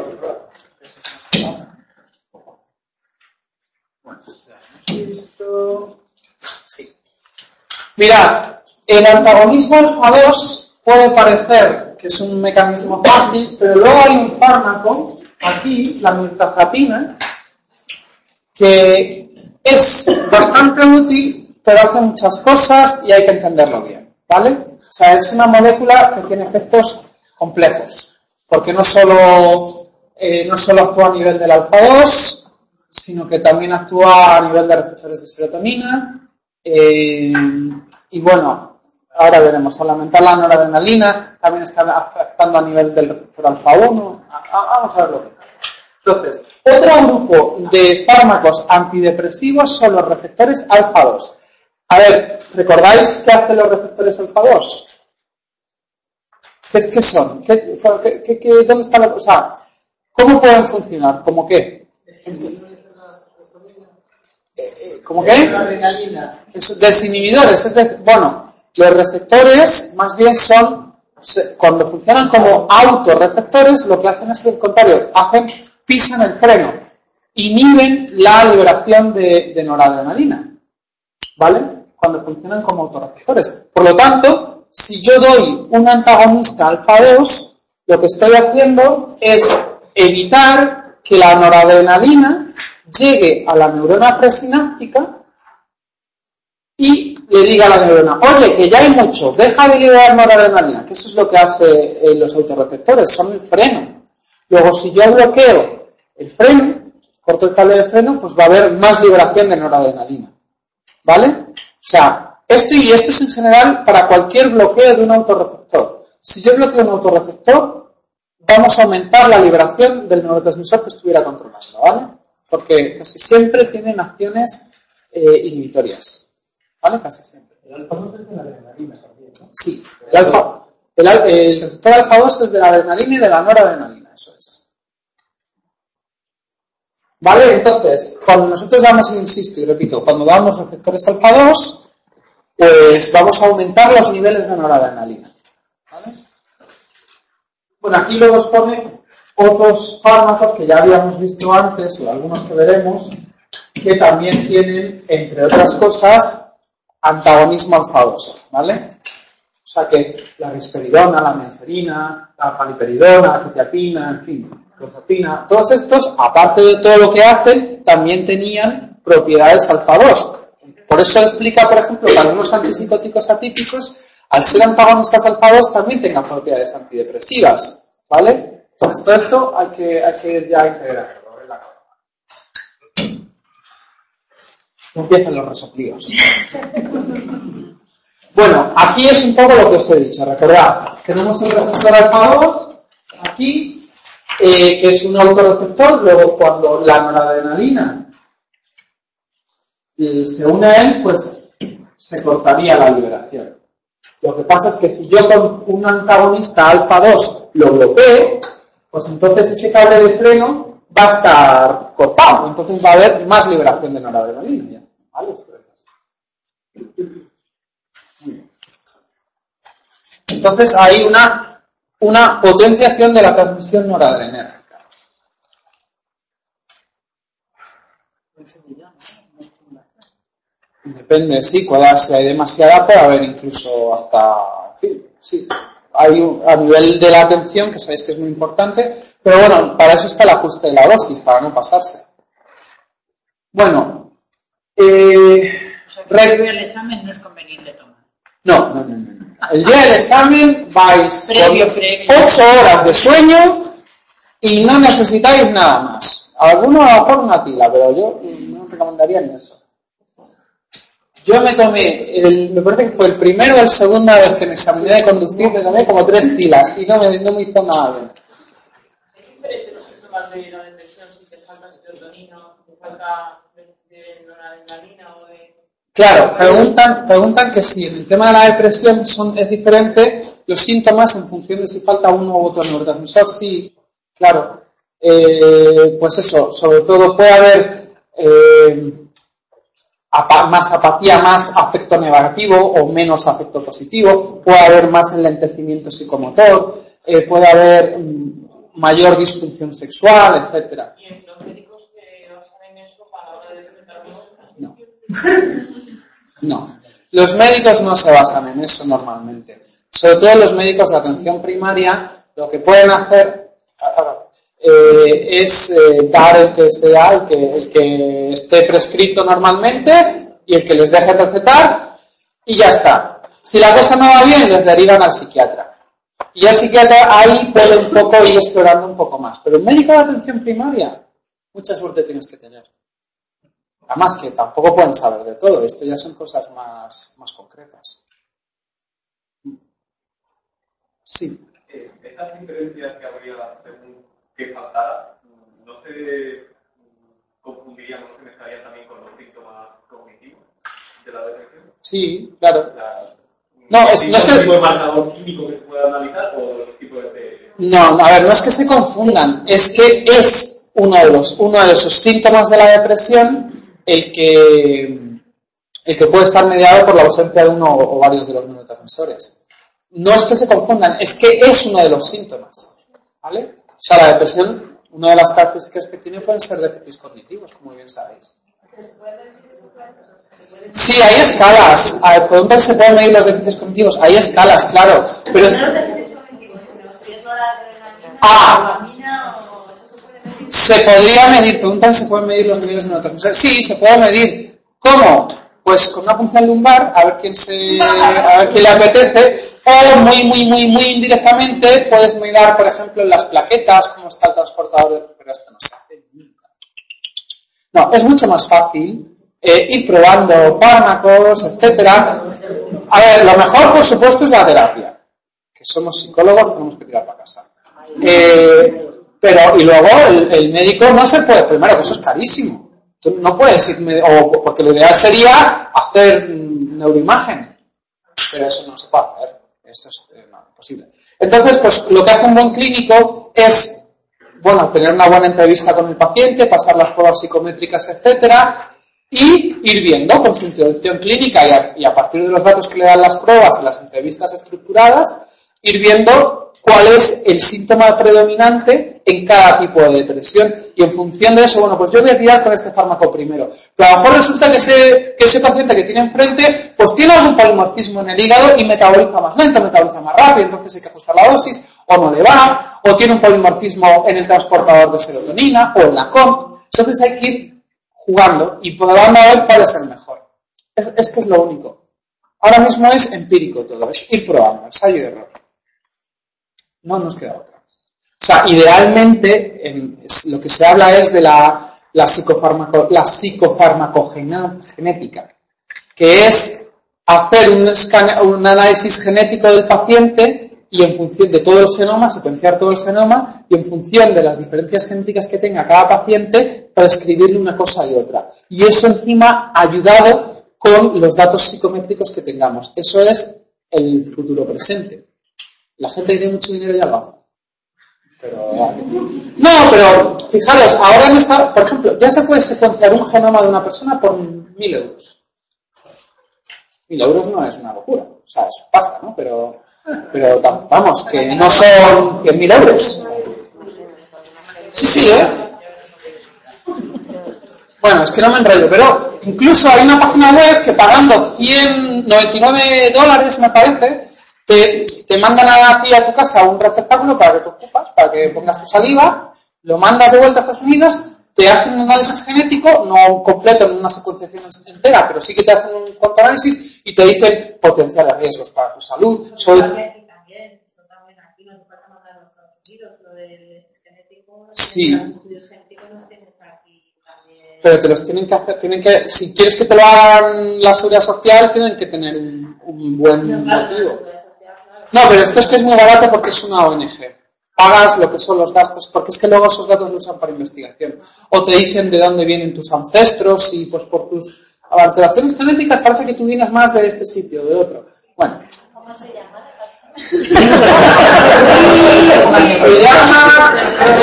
Bueno, esto... Sí. Mirad, el antagonismo alfa dos puede parecer que es un mecanismo fácil, pero luego hay un fármaco, aquí, la mirtazapina, que es bastante útil, pero hace muchas cosas y hay que entenderlo bien, ¿vale? O sea, es una molécula que tiene efectos complejos, porque no solo, eh, no solo actúa a nivel del alfa dos, sino que también actúa a nivel de receptores de serotonina, eh, y bueno, ahora veremos, al aumentar la noradrenalina, también está afectando a nivel del receptor alfa uno, vamos a verlo. Entonces, otro grupo de fármacos antidepresivos son los receptores alfa dos. A ver, ¿recordáis qué hacen los receptores alfa dos? ¿Qué, qué son? ¿Qué, qué, qué, ¿Dónde está la cosa? O sea, ¿cómo pueden funcionar? ¿Cómo qué? ¿Cómo qué? Desinhibidores. Es decir, bueno, los receptores más bien son, cuando funcionan como autorreceptores, lo que hacen es el contrario, hacen pisan el freno, inhiben la liberación de, de noradrenalina, ¿vale? Cuando funcionan como autorreceptores. Por lo tanto, si yo doy un antagonista alfa dos, lo que estoy haciendo es evitar que la noradrenalina llegue a la neurona presináptica y le diga a la neurona, oye, que ya hay mucho, deja de liberar noradrenalina, que eso es lo que hacen eh, los autorreceptores, son el freno. Luego, si yo bloqueo el freno, corto el cable de freno, pues va a haber más liberación de noradrenalina. ¿Vale? O sea, esto y esto es en general para cualquier bloqueo de un autorreceptor. O Si yo bloqueo un autorreceptor, vamos a aumentar la liberación del neurotransmisor que estuviera controlando, ¿vale? Porque casi siempre tienen acciones eh, inhibitorias, ¿vale? Casi siempre.
El alfa dos es de la adrenalina también, ¿no?
Sí, el, alfa, el, el receptor alfa dos es de la adrenalina y de la noradrenalina, eso es. ¿Vale? Entonces, cuando nosotros damos, insisto y repito, cuando damos receptores alfa dos, pues vamos a aumentar los niveles de noradrenalina. ¿Vale? Bueno, aquí luego os pone otros fármacos que ya habíamos visto antes, o algunos que veremos, que también tienen, entre otras cosas, antagonismo alfa dos, ¿vale? O sea que la risperidona, la menserina, la paliperidona, la quetiapina, en fin, clozapina, todos estos, aparte de todo lo que hacen, también tenían propiedades alfa dos. Por eso explica, por ejemplo, que algunos antipsicóticos atípicos, al ser antagonistas alfa dos, también tengan propiedades antidepresivas, ¿vale? Entonces, todo esto hay que, hay que ya integrarlo en la cabeza. Empiezan los resoplidos. Bueno, aquí es un poco lo que os he dicho, recordad, tenemos el receptor alfa dos, aquí, eh, que es un autorreceptor, luego cuando la noradrenalina eh, se une a él, pues se cortaría la liberación. Lo que pasa es que si yo con un antagonista alfa dos lo bloqueo, pues entonces ese cable de freno va a estar cortado, entonces va a haber más liberación de noradrenalina. ¿Vale? Entonces hay una, una potenciación de la transmisión noradrenérgica. Depende, sí, cuando si hay demasiada puede haber incluso hasta, sí, sí, hay un, a nivel de la atención, que sabéis que es muy importante, pero bueno, para eso está el ajuste de la dosis, para no pasarse. Bueno, eh,
O sea, que previo al examen no es conveniente tomar.
no, no, no, no. El día del examen vais
Previo,
con
previo.
ocho horas de sueño y no necesitáis nada más. Algunos a lo mejor una tila, pero yo no recomendaría ni eso. Yo me tomé, el, me parece que fue el primero o el segunda vez que me examiné de conducir, me tomé como tres tilas y no me, no me hizo nada bien.
¿Es diferente los síntomas de la depresión si te falta serotonina, te falta de, de noradrenalina o de...?
Claro, preguntan, preguntan que si en el tema de la depresión son, es diferente los síntomas en función de si falta uno u otro neurotransmisor. Sí, claro. Eh, pues eso, sobre todo puede haber eh, apa, más apatía, más afecto negativo o menos afecto positivo, puede haber más enlentecimiento psicomotor, eh, puede haber um, mayor disfunción sexual, etcétera.
¿Y en los médicos que basan en eso para la hora de detectar un
No. No, los médicos no se basan en eso normalmente. Sobre todo los médicos de atención primaria, lo que pueden hacer eh, es eh, dar el que sea, el que, el que esté prescrito normalmente y el que les deje recetar y ya está. Si la cosa no va bien, les derivan al psiquiatra. Y el psiquiatra ahí puede un poco ir explorando un poco más. Pero el médico de atención primaria, mucha suerte tienes que tener. Además que tampoco pueden saber de todo, esto ya son cosas más, más concretas. Sí.
Eh, esas diferencias que habría según qué faltara, ¿no se confundirían, no se mezclarían también con los síntomas cognitivos de la depresión?
Sí, claro.
O sea,
No, es, no es que...
tipo de marcador químico que se pueda analizar o los tipos de...
No, a ver, no es que se confundan, es que es uno de los, uno de esos síntomas de la depresión el que, el que puede estar mediado por la ausencia de uno o varios de los neurotransmisores. No es que se confundan, es que es uno de los síntomas, ¿vale? O sea, la depresión, una de las características que tiene pueden ser déficits cognitivos, como bien sabéis. Sí, hay escalas. A ver, ¿por dónde se pueden medir los déficits cognitivos? Hay escalas, claro, pero es... Ah, se podría medir, preguntan si se pueden medir los niveles de neurotransmisores. Sí, se puede medir. ¿Cómo? Pues con una punción lumbar, a ver quién se, a ver quién le apetece, o muy, muy, muy, muy indirectamente puedes mirar, por ejemplo, en las plaquetas, cómo está el transportador, pero esto no se hace nunca. No, es mucho más fácil eh, ir probando fármacos, etcétera. A ver, lo mejor, por supuesto, es la terapia. Que que somos psicólogos tenemos que tirar para casa. Eh, pero, y luego el, el médico no se puede, primero que eso es carísimo. Tú no puedes ir, o porque lo ideal sería hacer neuroimagen, pero eso no se puede hacer, eso es eh, no, imposible. Entonces, pues lo que hace un buen clínico es, bueno, tener una buena entrevista con el paciente, pasar las pruebas psicométricas, etcétera, y ir viendo con su intervención clínica y a, y a partir de los datos que le dan las pruebas y las entrevistas estructuradas, ir viendo cuál es el síntoma predominante en cada tipo de depresión y en función de eso, bueno, pues yo voy a tirar con este fármaco primero. Pero a lo mejor resulta que ese, que ese paciente que tiene enfrente pues tiene algún polimorfismo en el hígado y metaboliza más lento, metaboliza más rápido, entonces hay que ajustar la dosis, o no le va, o tiene un polimorfismo en el transportador de serotonina o en la C O M. Entonces hay que ir jugando y probando a ver cuál es el mejor. Es, es que es lo único. Ahora mismo es empírico todo, es ir probando, ensayo y error. No nos queda otra. O sea, idealmente en, es, lo que se habla es de la, la, psicofarmaco, la psicofarmacogenética, que es hacer un, escane, un análisis genético del paciente y en función de todo el genoma, secuenciar todo el genoma y en función de las diferencias genéticas que tenga cada paciente, prescribirle una cosa y otra. Y eso encima ayudado con los datos psicométricos que tengamos. Eso es el futuro presente. La gente que tiene mucho dinero ya lo hace. Pero, no, pero fijaros, ahora no está, por ejemplo, ya se puede secuenciar un genoma de una persona por mil euros. Mil euros no es una locura, o sea, es pasta, ¿no? Pero, pero vamos, que no son cien mil euros. Sí, sí, ¿eh? Bueno, es que no me enrollo, pero incluso hay una página web que pagando ciento noventa y nueve dólares, me parece, Te, te mandan a ti a tu casa un receptáculo para que te ocupas, para que pongas tu saliva, lo mandas de vuelta a Estados Unidos, te hacen un análisis genético, no completo en una secuenciación entera, pero sí que te hacen un análisis y te dicen potenciales riesgos para tu salud. Sobre... Sí. Pero te los tienen que hacer, tienen que, si quieres que te lo hagan la seguridad social, tienen que tener un, un buen motivo. No, pero esto es que es muy barato porque es una O N G. Pagas lo que son los gastos, porque es que luego esos datos los usan para investigación. O te dicen de dónde vienen tus ancestros y pues por tus alteraciones genéticas parece que tú vienes más de este sitio o de otro. Bueno.
¿Cómo se llama?
Se llama...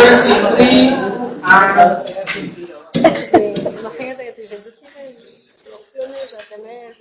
Sí, imagínate que te dicen, tú tienes opciones a tener...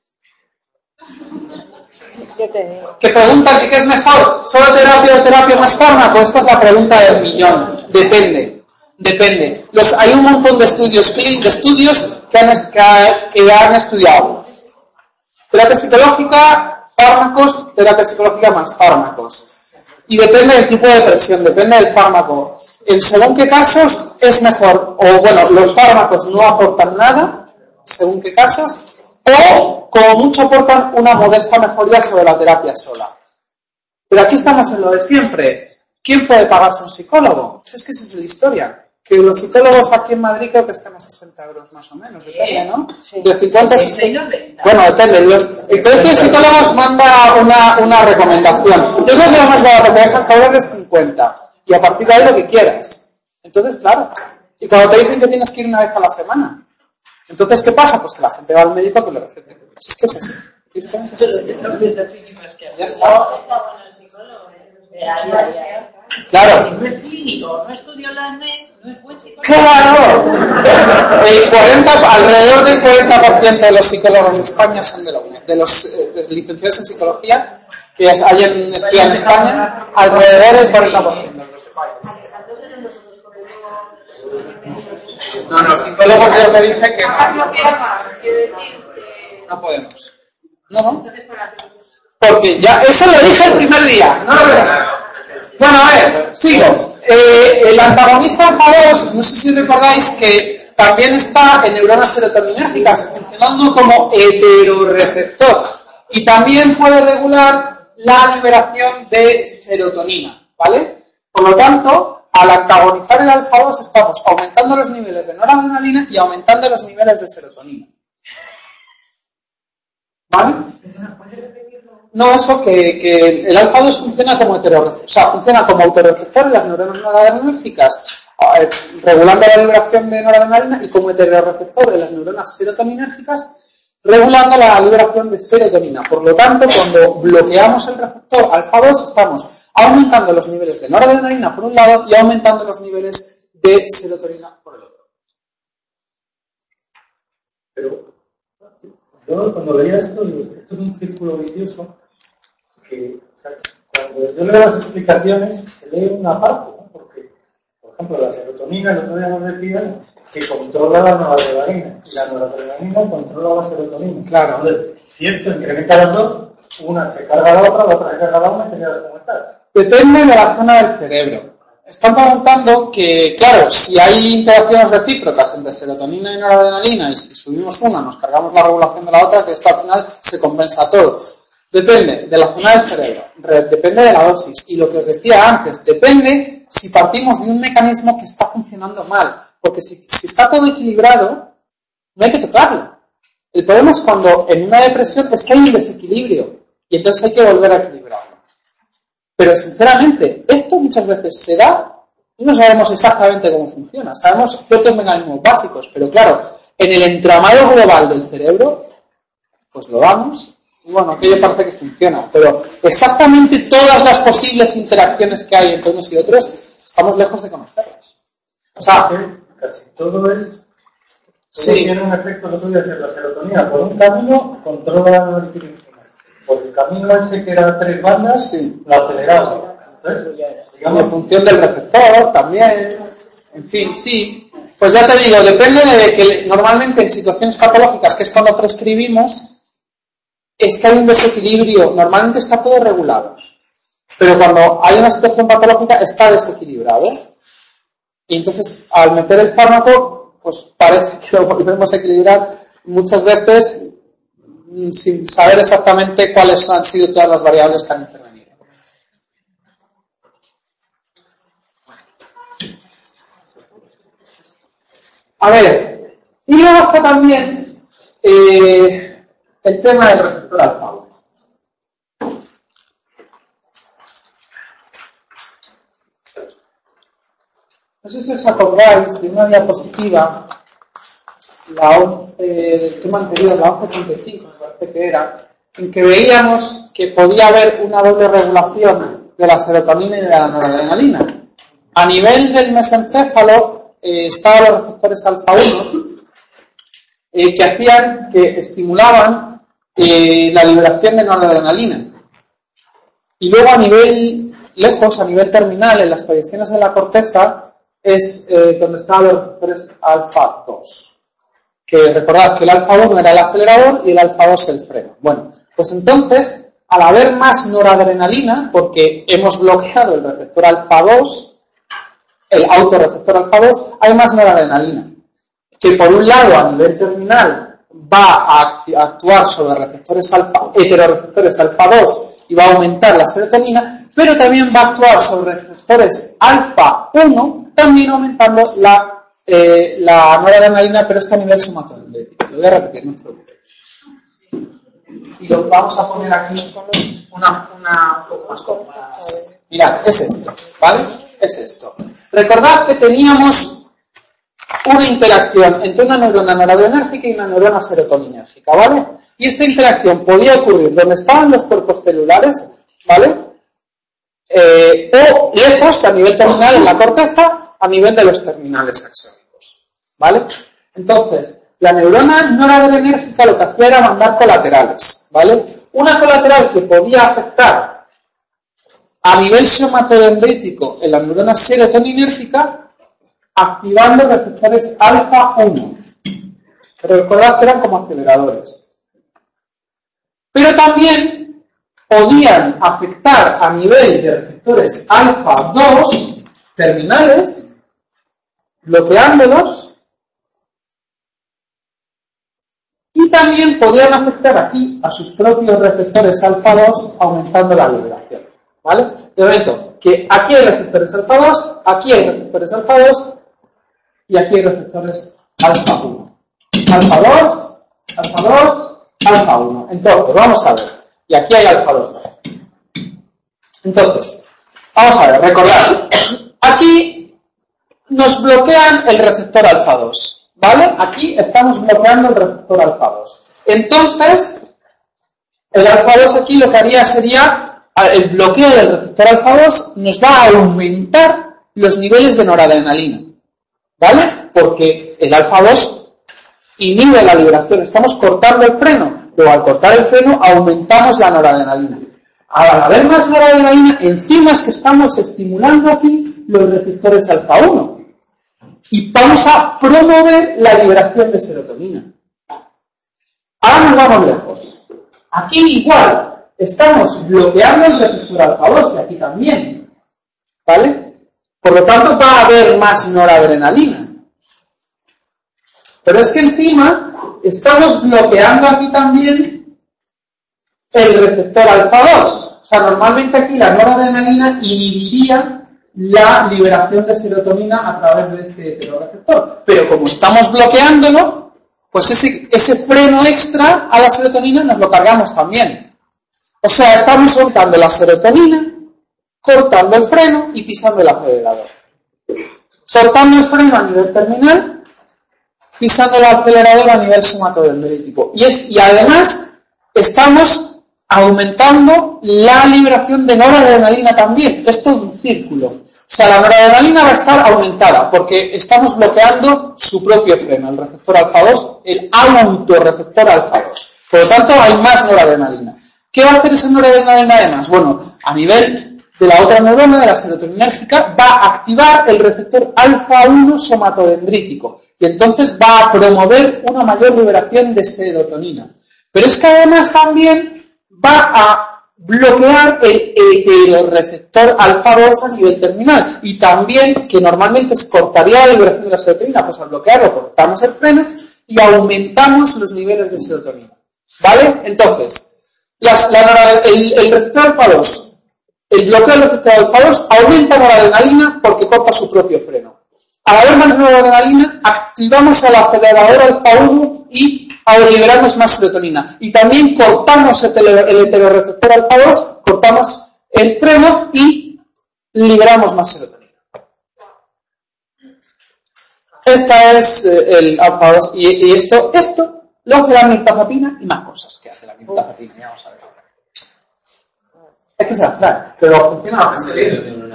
¿Qué te digo?
Que preguntan que qué es mejor, ¿solo terapia o terapia más fármaco? Esta es la pregunta del millón. Depende, depende. Los, hay un montón de estudios, de estudios que han, que, que han estudiado terapia psicológica, fármacos, terapia psicológica más fármacos. Y depende del tipo de depresión, depende del fármaco. En según qué casos es mejor, o bueno, los fármacos no aportan nada, según qué casos, o como mucho aportan una modesta mejoría sobre la terapia sola. Pero aquí estamos en lo de siempre. ¿Quién puede pagarse un psicólogo? Pues es que esa es la historia. Que los psicólogos aquí en Madrid creo que están a sesenta euros más o menos, depende, ¿no? De cincuenta a sesenta. Bueno, depende. Los, el colegio de psicólogos manda una, una recomendación. Yo creo que lo más barato que dejan cobrar es cincuenta. Y a partir de ahí lo que quieras. Entonces, claro. Y cuando te dicen que tienes que ir una vez a la semana. Entonces, ¿qué pasa? Pues que la gente va al médico a que le recete. Pues es que es así. ¿Viste? Es así. Ya está. Claro.
Si no es clínico, no estudió la N E D, no es buen psicólogo.
¡Claro! El cuarenta, alrededor del cuarenta por ciento de los psicólogos de España son de la U N E D. De los eh, licenciados en psicología que hayan estudiado en España, alrededor del cuarenta por ciento. No, no, psicólogos yo me dije que no. No podemos. No, no. Porque ya, eso lo dije el primer día. No lo veo. Bueno, a ver, sigo. Eh, el antagonista alfa dos, no sé si recordáis que también está en neuronas serotoninérgicas, funcionando como heteroreceptor. Y también puede regular la liberación de serotonina, ¿vale? Por lo tanto, al antagonizar el alfa dos estamos aumentando los niveles de noradrenalina y aumentando los niveles de serotonina. ¿Vale? No, eso que, que el alfa dos funciona como heterorreceptor, o sea, funciona como autorreceptor en las neuronas noradrenérgicas, eh, regulando la liberación de noradrenalina, y como heterorreceptor en las neuronas serotoninérgicas, regulando la liberación de serotonina. Por lo tanto, cuando bloqueamos el receptor alfa dos, estamos aumentando los niveles de noradrenalina por un lado y aumentando los niveles de serotonina por el otro.
Pero yo cuando leía esto, digo, esto es un círculo vicioso que, o sea, cuando yo leo las explicaciones, se lee una parte, ¿no? Porque, por ejemplo, la serotonina, el otro día nos decían que controla la noradrenalina, y la noradrenalina controla la serotonina.
Claro.
Entonces, si esto incrementa las dos, una se carga a la otra, la otra se carga a la una y te quedas como estás.
Depende de la zona del cerebro. Están preguntando que, claro, si hay interacciones recíprocas entre serotonina y noradrenalina, y si subimos una, nos cargamos la regulación de la otra, que esto al final se compensa todo. Depende de la zona del cerebro, depende de la dosis. Y lo que os decía antes, depende si partimos de un mecanismo que está funcionando mal. Porque si, si está todo equilibrado, no hay que tocarlo. El problema es cuando en una depresión es que hay un desequilibrio, y entonces hay que volver a equilibrarlo. Pero sinceramente, esto muchas veces se da y no sabemos exactamente cómo funciona. Sabemos ciertos mecanismos básicos, pero claro, en el entramado global del cerebro, pues lo damos y bueno, aquello parece que funciona. Pero exactamente todas las posibles interacciones que hay entre unos y otros, estamos lejos de conocerlas. O sea,
casi todo es... Todo
sí.
Tiene un efecto, lo que voy a decir, la serotonina por un camino controla la noradrenalina. Por el camino ese que era tres bandas,
Sí.
lo aceleraba. Entonces, digamos,
En función del receptor también, en fin, sí. Pues ya te digo, depende de que normalmente en situaciones patológicas, que es cuando prescribimos, es que hay un desequilibrio, normalmente está todo regulado. Pero cuando hay una situación patológica está desequilibrado. Y entonces, al meter el fármaco, pues parece que lo volvemos a equilibrar muchas veces sin saber exactamente cuáles han sido todas las variables que han intervenido. A ver, y luego está también eh, el tema del receptor alfa. No sé si os acordáis de una diapositiva, la once, del tema anterior, la once treinta y cinco, me parece que era, en que veíamos que podía haber una doble regulación de la serotonina y de la noradrenalina. A nivel del mesencéfalo eh, estaban los receptores alfa uno eh, que hacían, que estimulaban eh, la liberación de noradrenalina. Y luego a nivel lejos, a nivel terminal, en las proyecciones de la corteza, es eh, donde estaban los receptores alfa dos. Que recordad que el alfa uno era el acelerador y el alfa dos el freno. Bueno, pues entonces, al haber más noradrenalina, porque hemos bloqueado el receptor alfa dos, el autorreceptor alfa dos, hay más noradrenalina, que por un lado a nivel terminal va a actuar sobre receptores alfa, heteroreceptores alfa dos y va a aumentar la serotonina, pero también va a actuar sobre receptores alfa uno, también aumentando la Eh, la noradrenalina, pero esto a nivel somatodendrítico. Lo voy a repetir, no os preocupéis. Y lo vamos a poner aquí una, una un poco más cómoda. Mirad, es esto, ¿vale? Es esto. Recordad que teníamos una interacción entre una neurona noradrenérgica y una neurona serotoninérgica, ¿vale? Y esta interacción podía ocurrir donde estaban los cuerpos celulares, ¿vale? Eh, o lejos, a nivel terminal, en la corteza, a nivel de los terminales axónicos, ¿vale? Entonces, la neurona noradrenérgica lo que hacía era mandar colaterales, ¿vale? Una colateral que podía afectar a nivel somatodendrítico en la neurona serotoninérgica, activando receptores alfa uno. Pero recordad que eran como aceleradores. Pero también podían afectar a nivel de receptores alfa dos terminales, bloqueándolos, y también podían afectar aquí a sus propios receptores alfa dos, aumentando la liberación, ¿vale? De momento, que aquí hay receptores alfa dos, aquí hay receptores alfa dos, y aquí hay receptores alfa uno. Alfa dos, alfa dos, alfa uno. Entonces, vamos a ver. y aquí hay alfa dos. Entonces, vamos a ver, recordad, aquí nos bloquean el receptor alfa dos, ¿vale? Aquí estamos bloqueando el receptor alfa dos. Entonces, el alfa dos aquí lo que haría sería, el bloqueo del receptor alfa dos nos va a aumentar los niveles de noradrenalina, ¿vale? Porque el alfa dos inhibe la liberación, estamos cortando el freno, pero al cortar el freno aumentamos la noradrenalina. Al haber más noradrenalina, encima es que estamos estimulando aquí los receptores alfa uno y vamos a promover la liberación de serotonina. Ahora nos vamos lejos. Aquí igual, estamos bloqueando el receptor alfa dos y aquí también, ¿vale? Por lo tanto va a haber más noradrenalina. Pero es que encima estamos bloqueando aquí también el receptor alfa dos. O sea, normalmente aquí la noradrenalina inhibiría la liberación de serotonina a través de este heteroreceptor. Pero como estamos bloqueándolo, pues ese, ese freno extra a la serotonina nos lo cargamos también. O sea, estamos soltando la serotonina, cortando el freno y pisando el acelerador. Soltando el freno a nivel terminal, pisando el acelerador a nivel somatodendrítico. Y, es, y además estamos aumentando la liberación de noradrenalina también. Es todo un círculo. O sea, la noradrenalina va a estar aumentada porque estamos bloqueando su propio freno, el receptor alfa dos, el autorreceptor alfa dos. Por lo tanto, hay más noradrenalina. ¿Qué va a hacer esa noradrenalina además? Bueno, a nivel de la otra neurona, de la serotoninérgica, va a activar el receptor alfa uno somatodendrítico y entonces va a promover una mayor liberación de serotonina. Pero es que además también va a bloquear el heteroreceptor alfa dos a nivel terminal y también, que normalmente se cortaría la liberación de la serotonina, pues al bloquearlo cortamos el freno y aumentamos los niveles de serotonina, ¿vale? Entonces, las, la, el, el receptor alfa dos, el bloqueo del receptor alfa dos aumenta la noradrenalina porque corta su propio freno. Al haber más noradrenalina, activamos el acelerador alfa uno y liberamos más serotonina. Y también cortamos el heteroreceptor alfa dos, cortamos el freno y liberamos más serotonina. Esta es eh, el alfa dos. Y, y esto, esto lo hace la mirtazapina y más cosas que hace la mirtazapina. Ya vamos a ver ahora. Es que se abstrae, pero funciona bastante bien.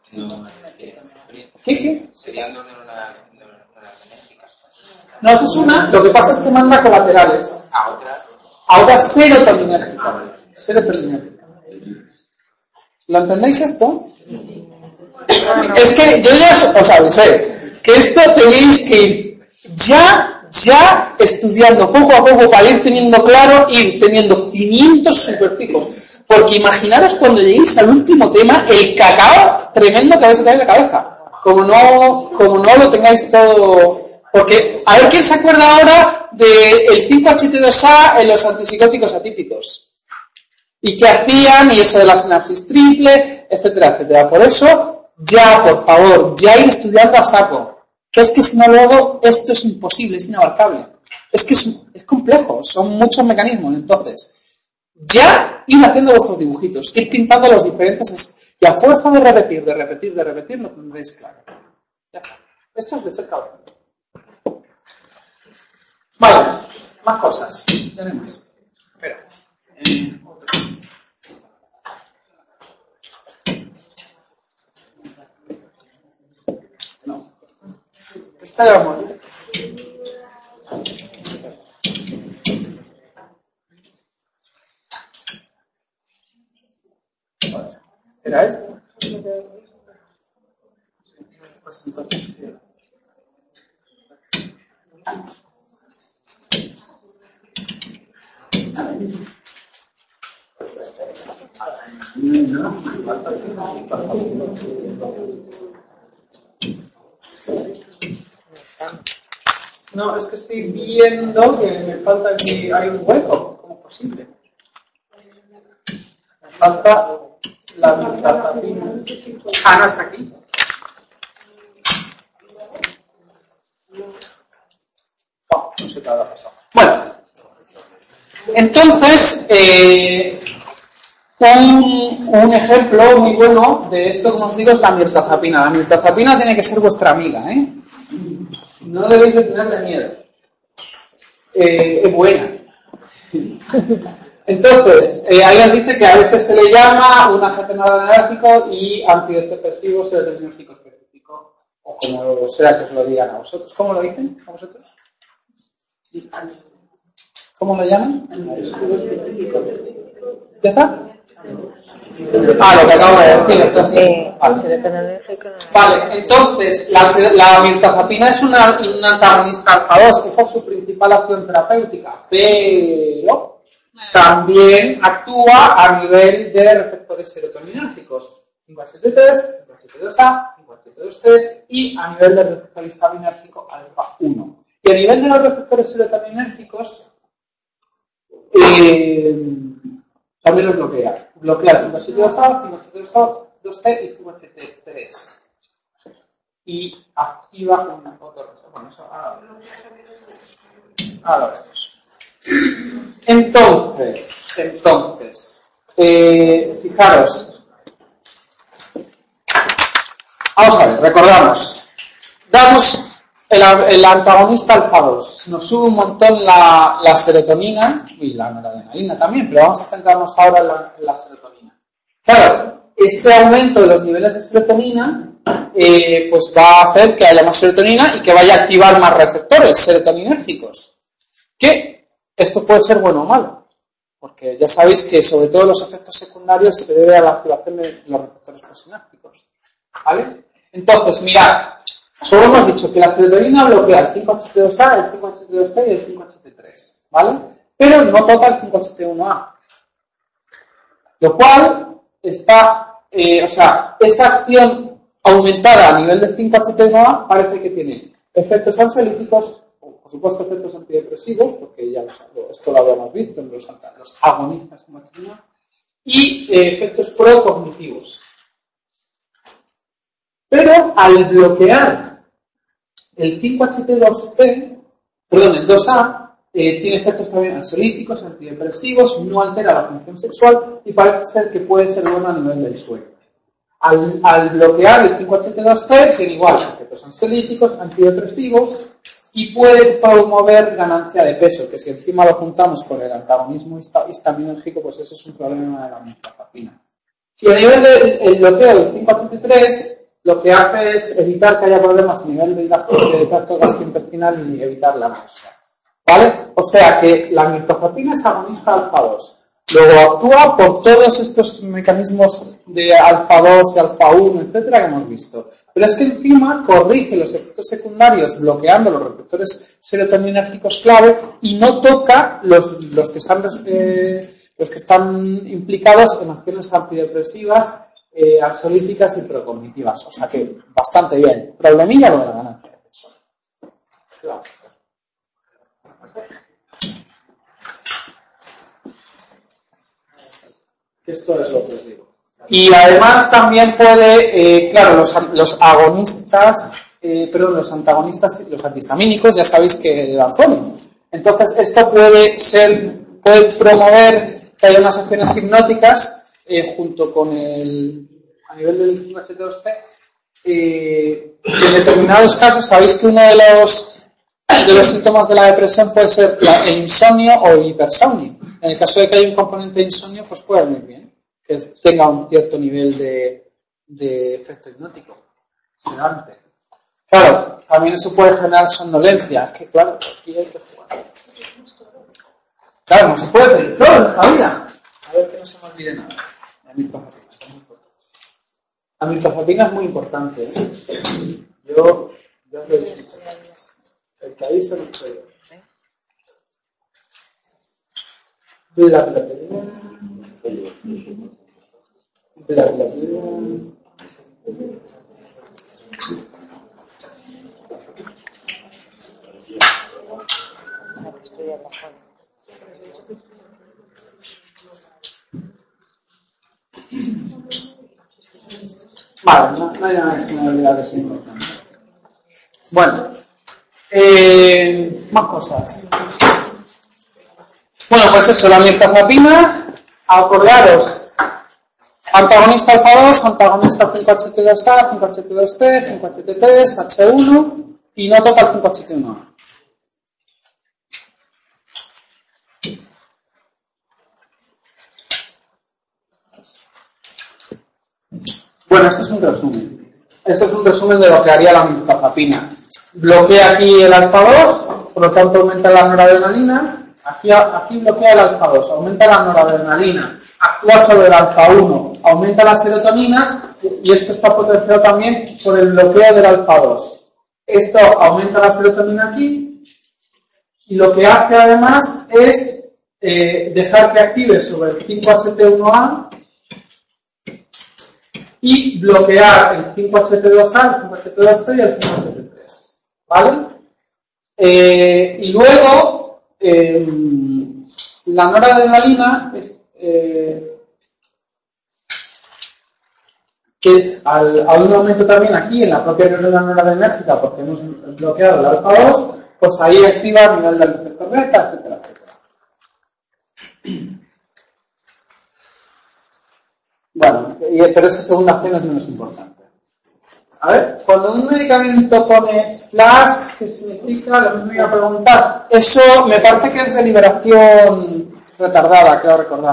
¿Qué, qué?
Serían dos neuronas enérgicas.
No, esto es una, lo que pasa es que manda colaterales.
A otra.
A otra serotoninérgica. Serotoninérgica. ¿Lo entendéis esto? Es que yo ya os avisé que esto tenéis que ir ya, ya estudiando poco a poco para ir teniendo claro, ir teniendo cimientos súper fijos. Porque imaginaros cuando lleguéis al último tema, el cacao tremendo que vais a tener en la cabeza. Como no, como no lo tengáis todo... Porque, a ver quién se acuerda ahora del cinco H T dos A en los antipsicóticos atípicos. Y qué hacían, y eso de la sinapsis triple, etcétera, etcétera. Por eso, ya, por favor, ya ir estudiando a saco. Que es que si no luego, esto es imposible, es inabarcable. Es que es, es complejo, son muchos mecanismos. Entonces, ya ir haciendo vuestros dibujitos, ir pintando los diferentes... Y a fuerza de repetir, de repetir, de repetir, lo tendréis claro. Ya está. Esto es de ser cabrón. Vale, más cosas. Tenemos. Espera. Eh, no. Esta ya vamos. ¿Era esto? Pues entonces... No, es que estoy viendo que me falta aquí, hay un hueco. ¿Cómo es posible? Me falta... La mirtazapina. Ah, no, está aquí. Oh, no sé qué habrá pasado. Bueno, entonces, eh, Un, un ejemplo muy bueno de esto, como os digo, es la mirtazapina. La mirtazapina tiene que ser vuestra amiga, ¿eh? No debéis de tenerle miedo. Eh, es buena. Entonces, eh, ahí nos dice que a veces se le llama un agente noradrenérgico y antidepresivo serotoninérgico específico, o como sea que os lo digan a vosotros. ¿Cómo lo dicen a vosotros? ¿Cómo lo llaman? ¿Ya está? Ah, lo que acabo de decir. Entonces, vale. Vale, entonces la, la mirtazapina es una, un antagonista alfa dos, esa es su principal acción terapéutica, pero también actúa a nivel de receptores serotoninérgicos, cinco H T tres, cinco H T dos A, cinco H T dos C y a nivel del receptor histaminérgico alfa uno. Y a nivel de los receptores serotoninérgicos, eh, también los bloquea. Bloquea el cinco H T dos A, cinco H T dos C y cinco H T tres. Y activa una fotorreceptor. Bueno, eso ahora lo veremos. Ahora lo veremos. Entonces, entonces, eh, fijaros. Vamos a ver, recordamos. Damos el, el antagonista alfa dos. Nos sube un montón la, la serotonina y la noradrenalina también, pero vamos a centrarnos ahora en la, en la serotonina. Claro, ese aumento de los niveles de serotonina eh, pues va a hacer que haya más serotonina y que vaya a activar más receptores serotoninérgicos. ¿Qué? Esto puede ser bueno o malo, porque ya sabéis que sobre todo los efectos secundarios se debe a la activación de los receptores presinápticos. ¿Vale? Entonces, mirad, como hemos dicho que la serotonina bloquea el cinco H T dos A, el cinco H T dos C y el cinco H T tres, ¿vale? Pero no toca el cinco H T uno A. Lo cual está, eh, o sea, esa acción aumentada a nivel de cinco H T uno A parece que tiene efectos ansiolíticos, por supuesto efectos antidepresivos, porque ya esto lo habíamos visto en los, los agonistas como H T uno A, y eh, efectos procognitivos. Pero al bloquear el cinco H T dos C, perdón, el dos A, eh, tiene efectos también ansiolíticos, antidepresivos, no altera la función sexual y parece ser que puede ser bueno a nivel del sueño. Al, al bloquear el cinco H T dos C, tiene igual efectos ansiolíticos, antidepresivos y puede promover ganancia de peso, que si encima lo juntamos con el antagonismo histaminérgico, pues ese es un problema de la mirtazapina. Y a nivel del bloqueo del cinco H T tres, lo que hace es evitar que haya problemas a nivel del tracto gastrointestinal y evitar la náusea. ¿Vale? O sea que la mirtazapina es agonista alfa dos. Luego actúa por todos estos mecanismos de alfa dos, alfa uno, etcétera, que hemos visto. Pero es que encima corrige los efectos secundarios bloqueando los receptores serotoninérgicos clave y no toca los, los, que, están, eh, los que están implicados en acciones antidepresivas, eh, ansiolíticas y procognitivas. O sea que bastante bien. Problemilla lo de la ganancia de peso. Claro. Esto es lo que os digo. Y además también puede, eh, claro, los, los agonistas, eh, perdón, los antagonistas, los antihistamínicos, ya sabéis que dan sueño. Entonces, esto puede ser, puede promover que haya unas acciones hipnóticas eh, junto con el, a nivel del cinco H T dos C. Eh, en determinados casos, sabéis que uno de los, de los síntomas de la depresión puede ser la, el insomnio o el hipersomnio. En el caso de que haya un componente de insomnio, pues puede venir bien que tenga un cierto nivel de, de efecto hipnótico. Sedante. Claro, también eso puede generar somnolencia. Es que, claro, aquí hay que jugar. Claro, no se puede pedir todo en esta vida. A ver que no se me olvide nada. La mirtazapina es muy importante. La mirtazapina es muy importante. ¿eh? Yo, yo os lo he dicho. El que ahí se lo estoy. La platina. La platina. Vale, no, no hay nada que se me olvida que es importante. Bueno, eh, más cosas. Bueno, pues eso, la mirtazapina, acordaros Antagonista alfa dos, antagonista cinco H T dos A, cinco H T dos C, cinco H T tres, H uno y no toca el cinco H T uno A. Bueno, esto es un resumen. Esto es un resumen de lo que haría la mirtazapina. Bloquea aquí el alfa dos, por lo tanto aumenta la noradrenalina. Aquí, aquí bloquea el alfa dos, aumenta la noradrenalina. Actúa sobre el alfa uno, aumenta la serotonina y esto está potenciado también por el bloqueo del alfa dos. Esto aumenta la serotonina aquí y lo que hace además es eh, dejar que active sobre el cinco H T uno A y bloquear el cinco H T dos A, el cinco H T dos C y el cinco H T tres. ¿Vale? Eh, y luego eh, la noradrenalina es, eh, que al, a un aumento también aquí en la propia neurona noradrenérgica porque hemos bloqueado el alfa dos, pues ahí activa a nivel del receptor beta, etcétera, etcétera. Bueno, pero esa segunda acción es menos importante. A ver, cuando un medicamento pone flash, ¿qué significa? Lo mismo iba a preguntar. Eso me parece que es de liberación retardada, quiero recordar.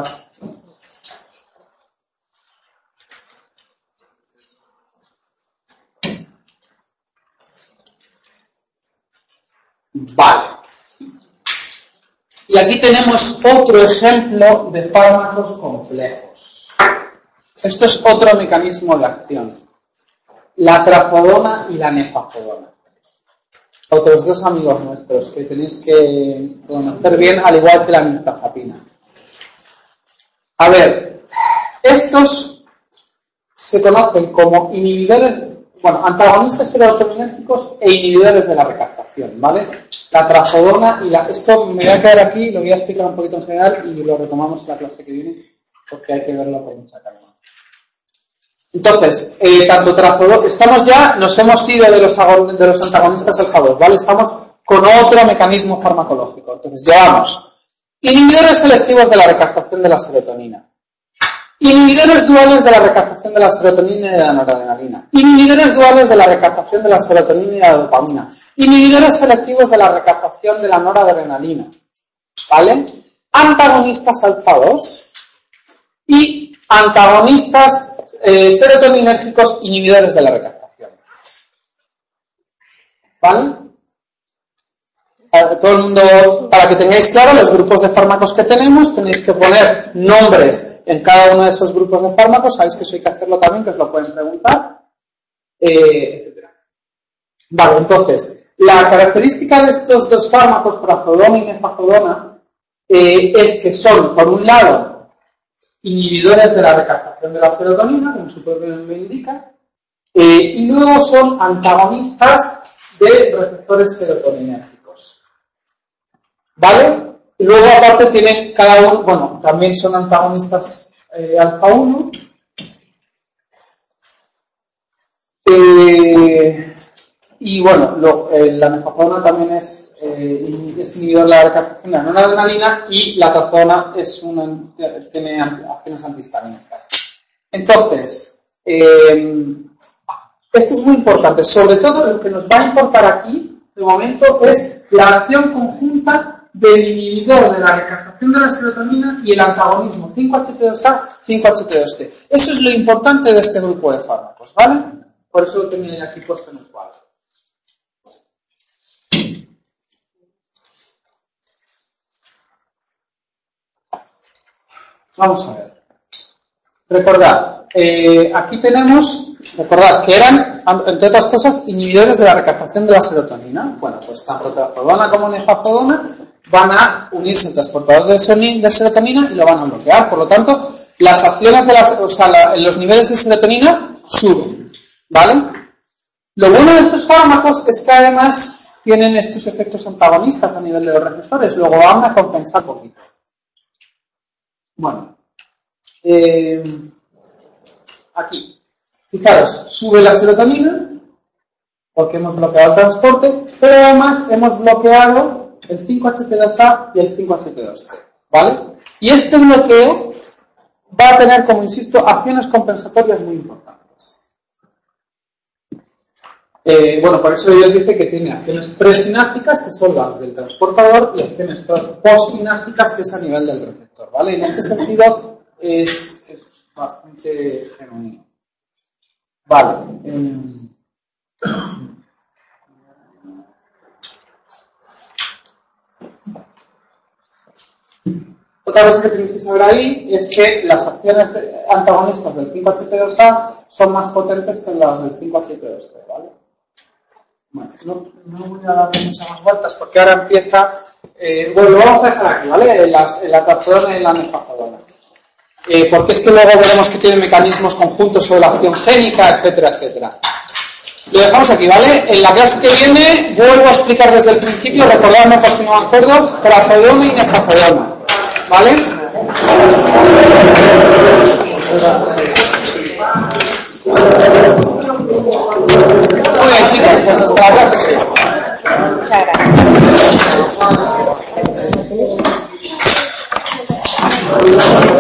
Vale. Y aquí tenemos otro ejemplo de fármacos complejos. Esto es otro mecanismo de acción. La trazodona y la nefazodona. Otros dos amigos nuestros que tenéis que conocer bien, al igual que la mirtazapina. A ver, estos se conocen como inhibidores, bueno, antagonistas serotoninérgicos e inhibidores de la recaptación, ¿vale? La trazodona y la... Esto me voy a quedar aquí, lo voy a explicar un poquito en general y lo retomamos en la clase que viene, porque hay que verlo con mucha calma. Entonces, eh, tanto trazodona, estamos ya, nos hemos ido de los, de los antagonistas alfa dos, ¿vale? Estamos con otro mecanismo farmacológico. Entonces, llevamos inhibidores selectivos de la recaptación de la serotonina, inhibidores duales de la recaptación de la serotonina y de la noradrenalina, inhibidores duales de la recaptación de la serotonina y de la dopamina, inhibidores selectivos de la recaptación de la noradrenalina, ¿vale? Antagonistas alfa dos y antagonistas eh, serotoninérgicos inhibidores de la recaptación. ¿Vale? Todo el mundo, para que tengáis claro los grupos de fármacos que tenemos, tenéis que poner nombres en cada uno de esos grupos de fármacos. Sabéis que eso hay que hacerlo también, que os lo pueden preguntar, eh, etcétera. Vale, entonces, la característica de estos dos fármacos, trazodona y nefazodona, eh, es que son, por un lado, inhibidores de la recaptación de la serotonina, como su propio nombre indica, eh, y luego son antagonistas de receptores serotoninérgicos. ¿Vale? Y luego aparte tienen cada uno, bueno, también son antagonistas eh, alfa uno. Eh, y bueno, lo, eh, la nefazodona también es, eh, es inhibidor de la recaptación de la noradrenalina y la trazodona es una, tiene acciones antihistamínicas. Entonces, eh, esto es muy importante. Sobre todo lo que nos va a importar aquí, de momento, es la acción conjunta del inhibidor de la recaptación de la serotonina y el antagonismo cinco H T dos A, cinco H T dos C. Eso es lo importante de este grupo de fármacos, ¿vale? Por eso lo tenía aquí puesto en el cuadro. Vamos a ver. Recordad, eh, aquí tenemos, recordad que eran, entre otras cosas, inhibidores de la recaptación de la serotonina. Bueno, pues tanto trazodona como nefazodona van a unirse al transportador de serotonina y lo van a bloquear. Por lo tanto, las acciones de las, o sea, la, los niveles de serotonina suben, ¿vale? Lo bueno de estos fármacos es que además tienen estos efectos antagonistas a nivel de los receptores, luego van a compensar un poquito. Bueno, eh, aquí, fijaros, sube la serotonina porque hemos bloqueado el transporte, pero además hemos bloqueado el cinco H T dos A y el cinco H T dos C, ¿vale? Y este bloqueo va a tener, como insisto, acciones compensatorias muy importantes. Eh, bueno, por eso ellos dicen que tiene acciones presinápticas, que son las del transportador, y acciones postsinápticas, que es a nivel del receptor, ¿vale? En este sentido es, es bastante genuino. Vale. Eh, Otra cosa que tenéis que saber ahí es que las acciones antagonistas del cinco H T dos A son más potentes que las del cinco H T dos T, ¿vale? Bueno, no, no voy a darle muchas más vueltas porque ahora empieza... Eh, bueno, lo vamos a dejar aquí, ¿vale? En, las, en la trazodona y la nefazodona. Eh, porque es que luego veremos que tienen mecanismos conjuntos sobre la acción génica, etcétera, etcétera. Lo dejamos aquí, ¿vale? En la clase que viene vuelvo a explicar desde el principio, recordadme por si no me acuerdo, trazodona y nefazodona. ¿Vale? Muy bien, chicos, pues hasta la clase que viene.
Muchas gracias.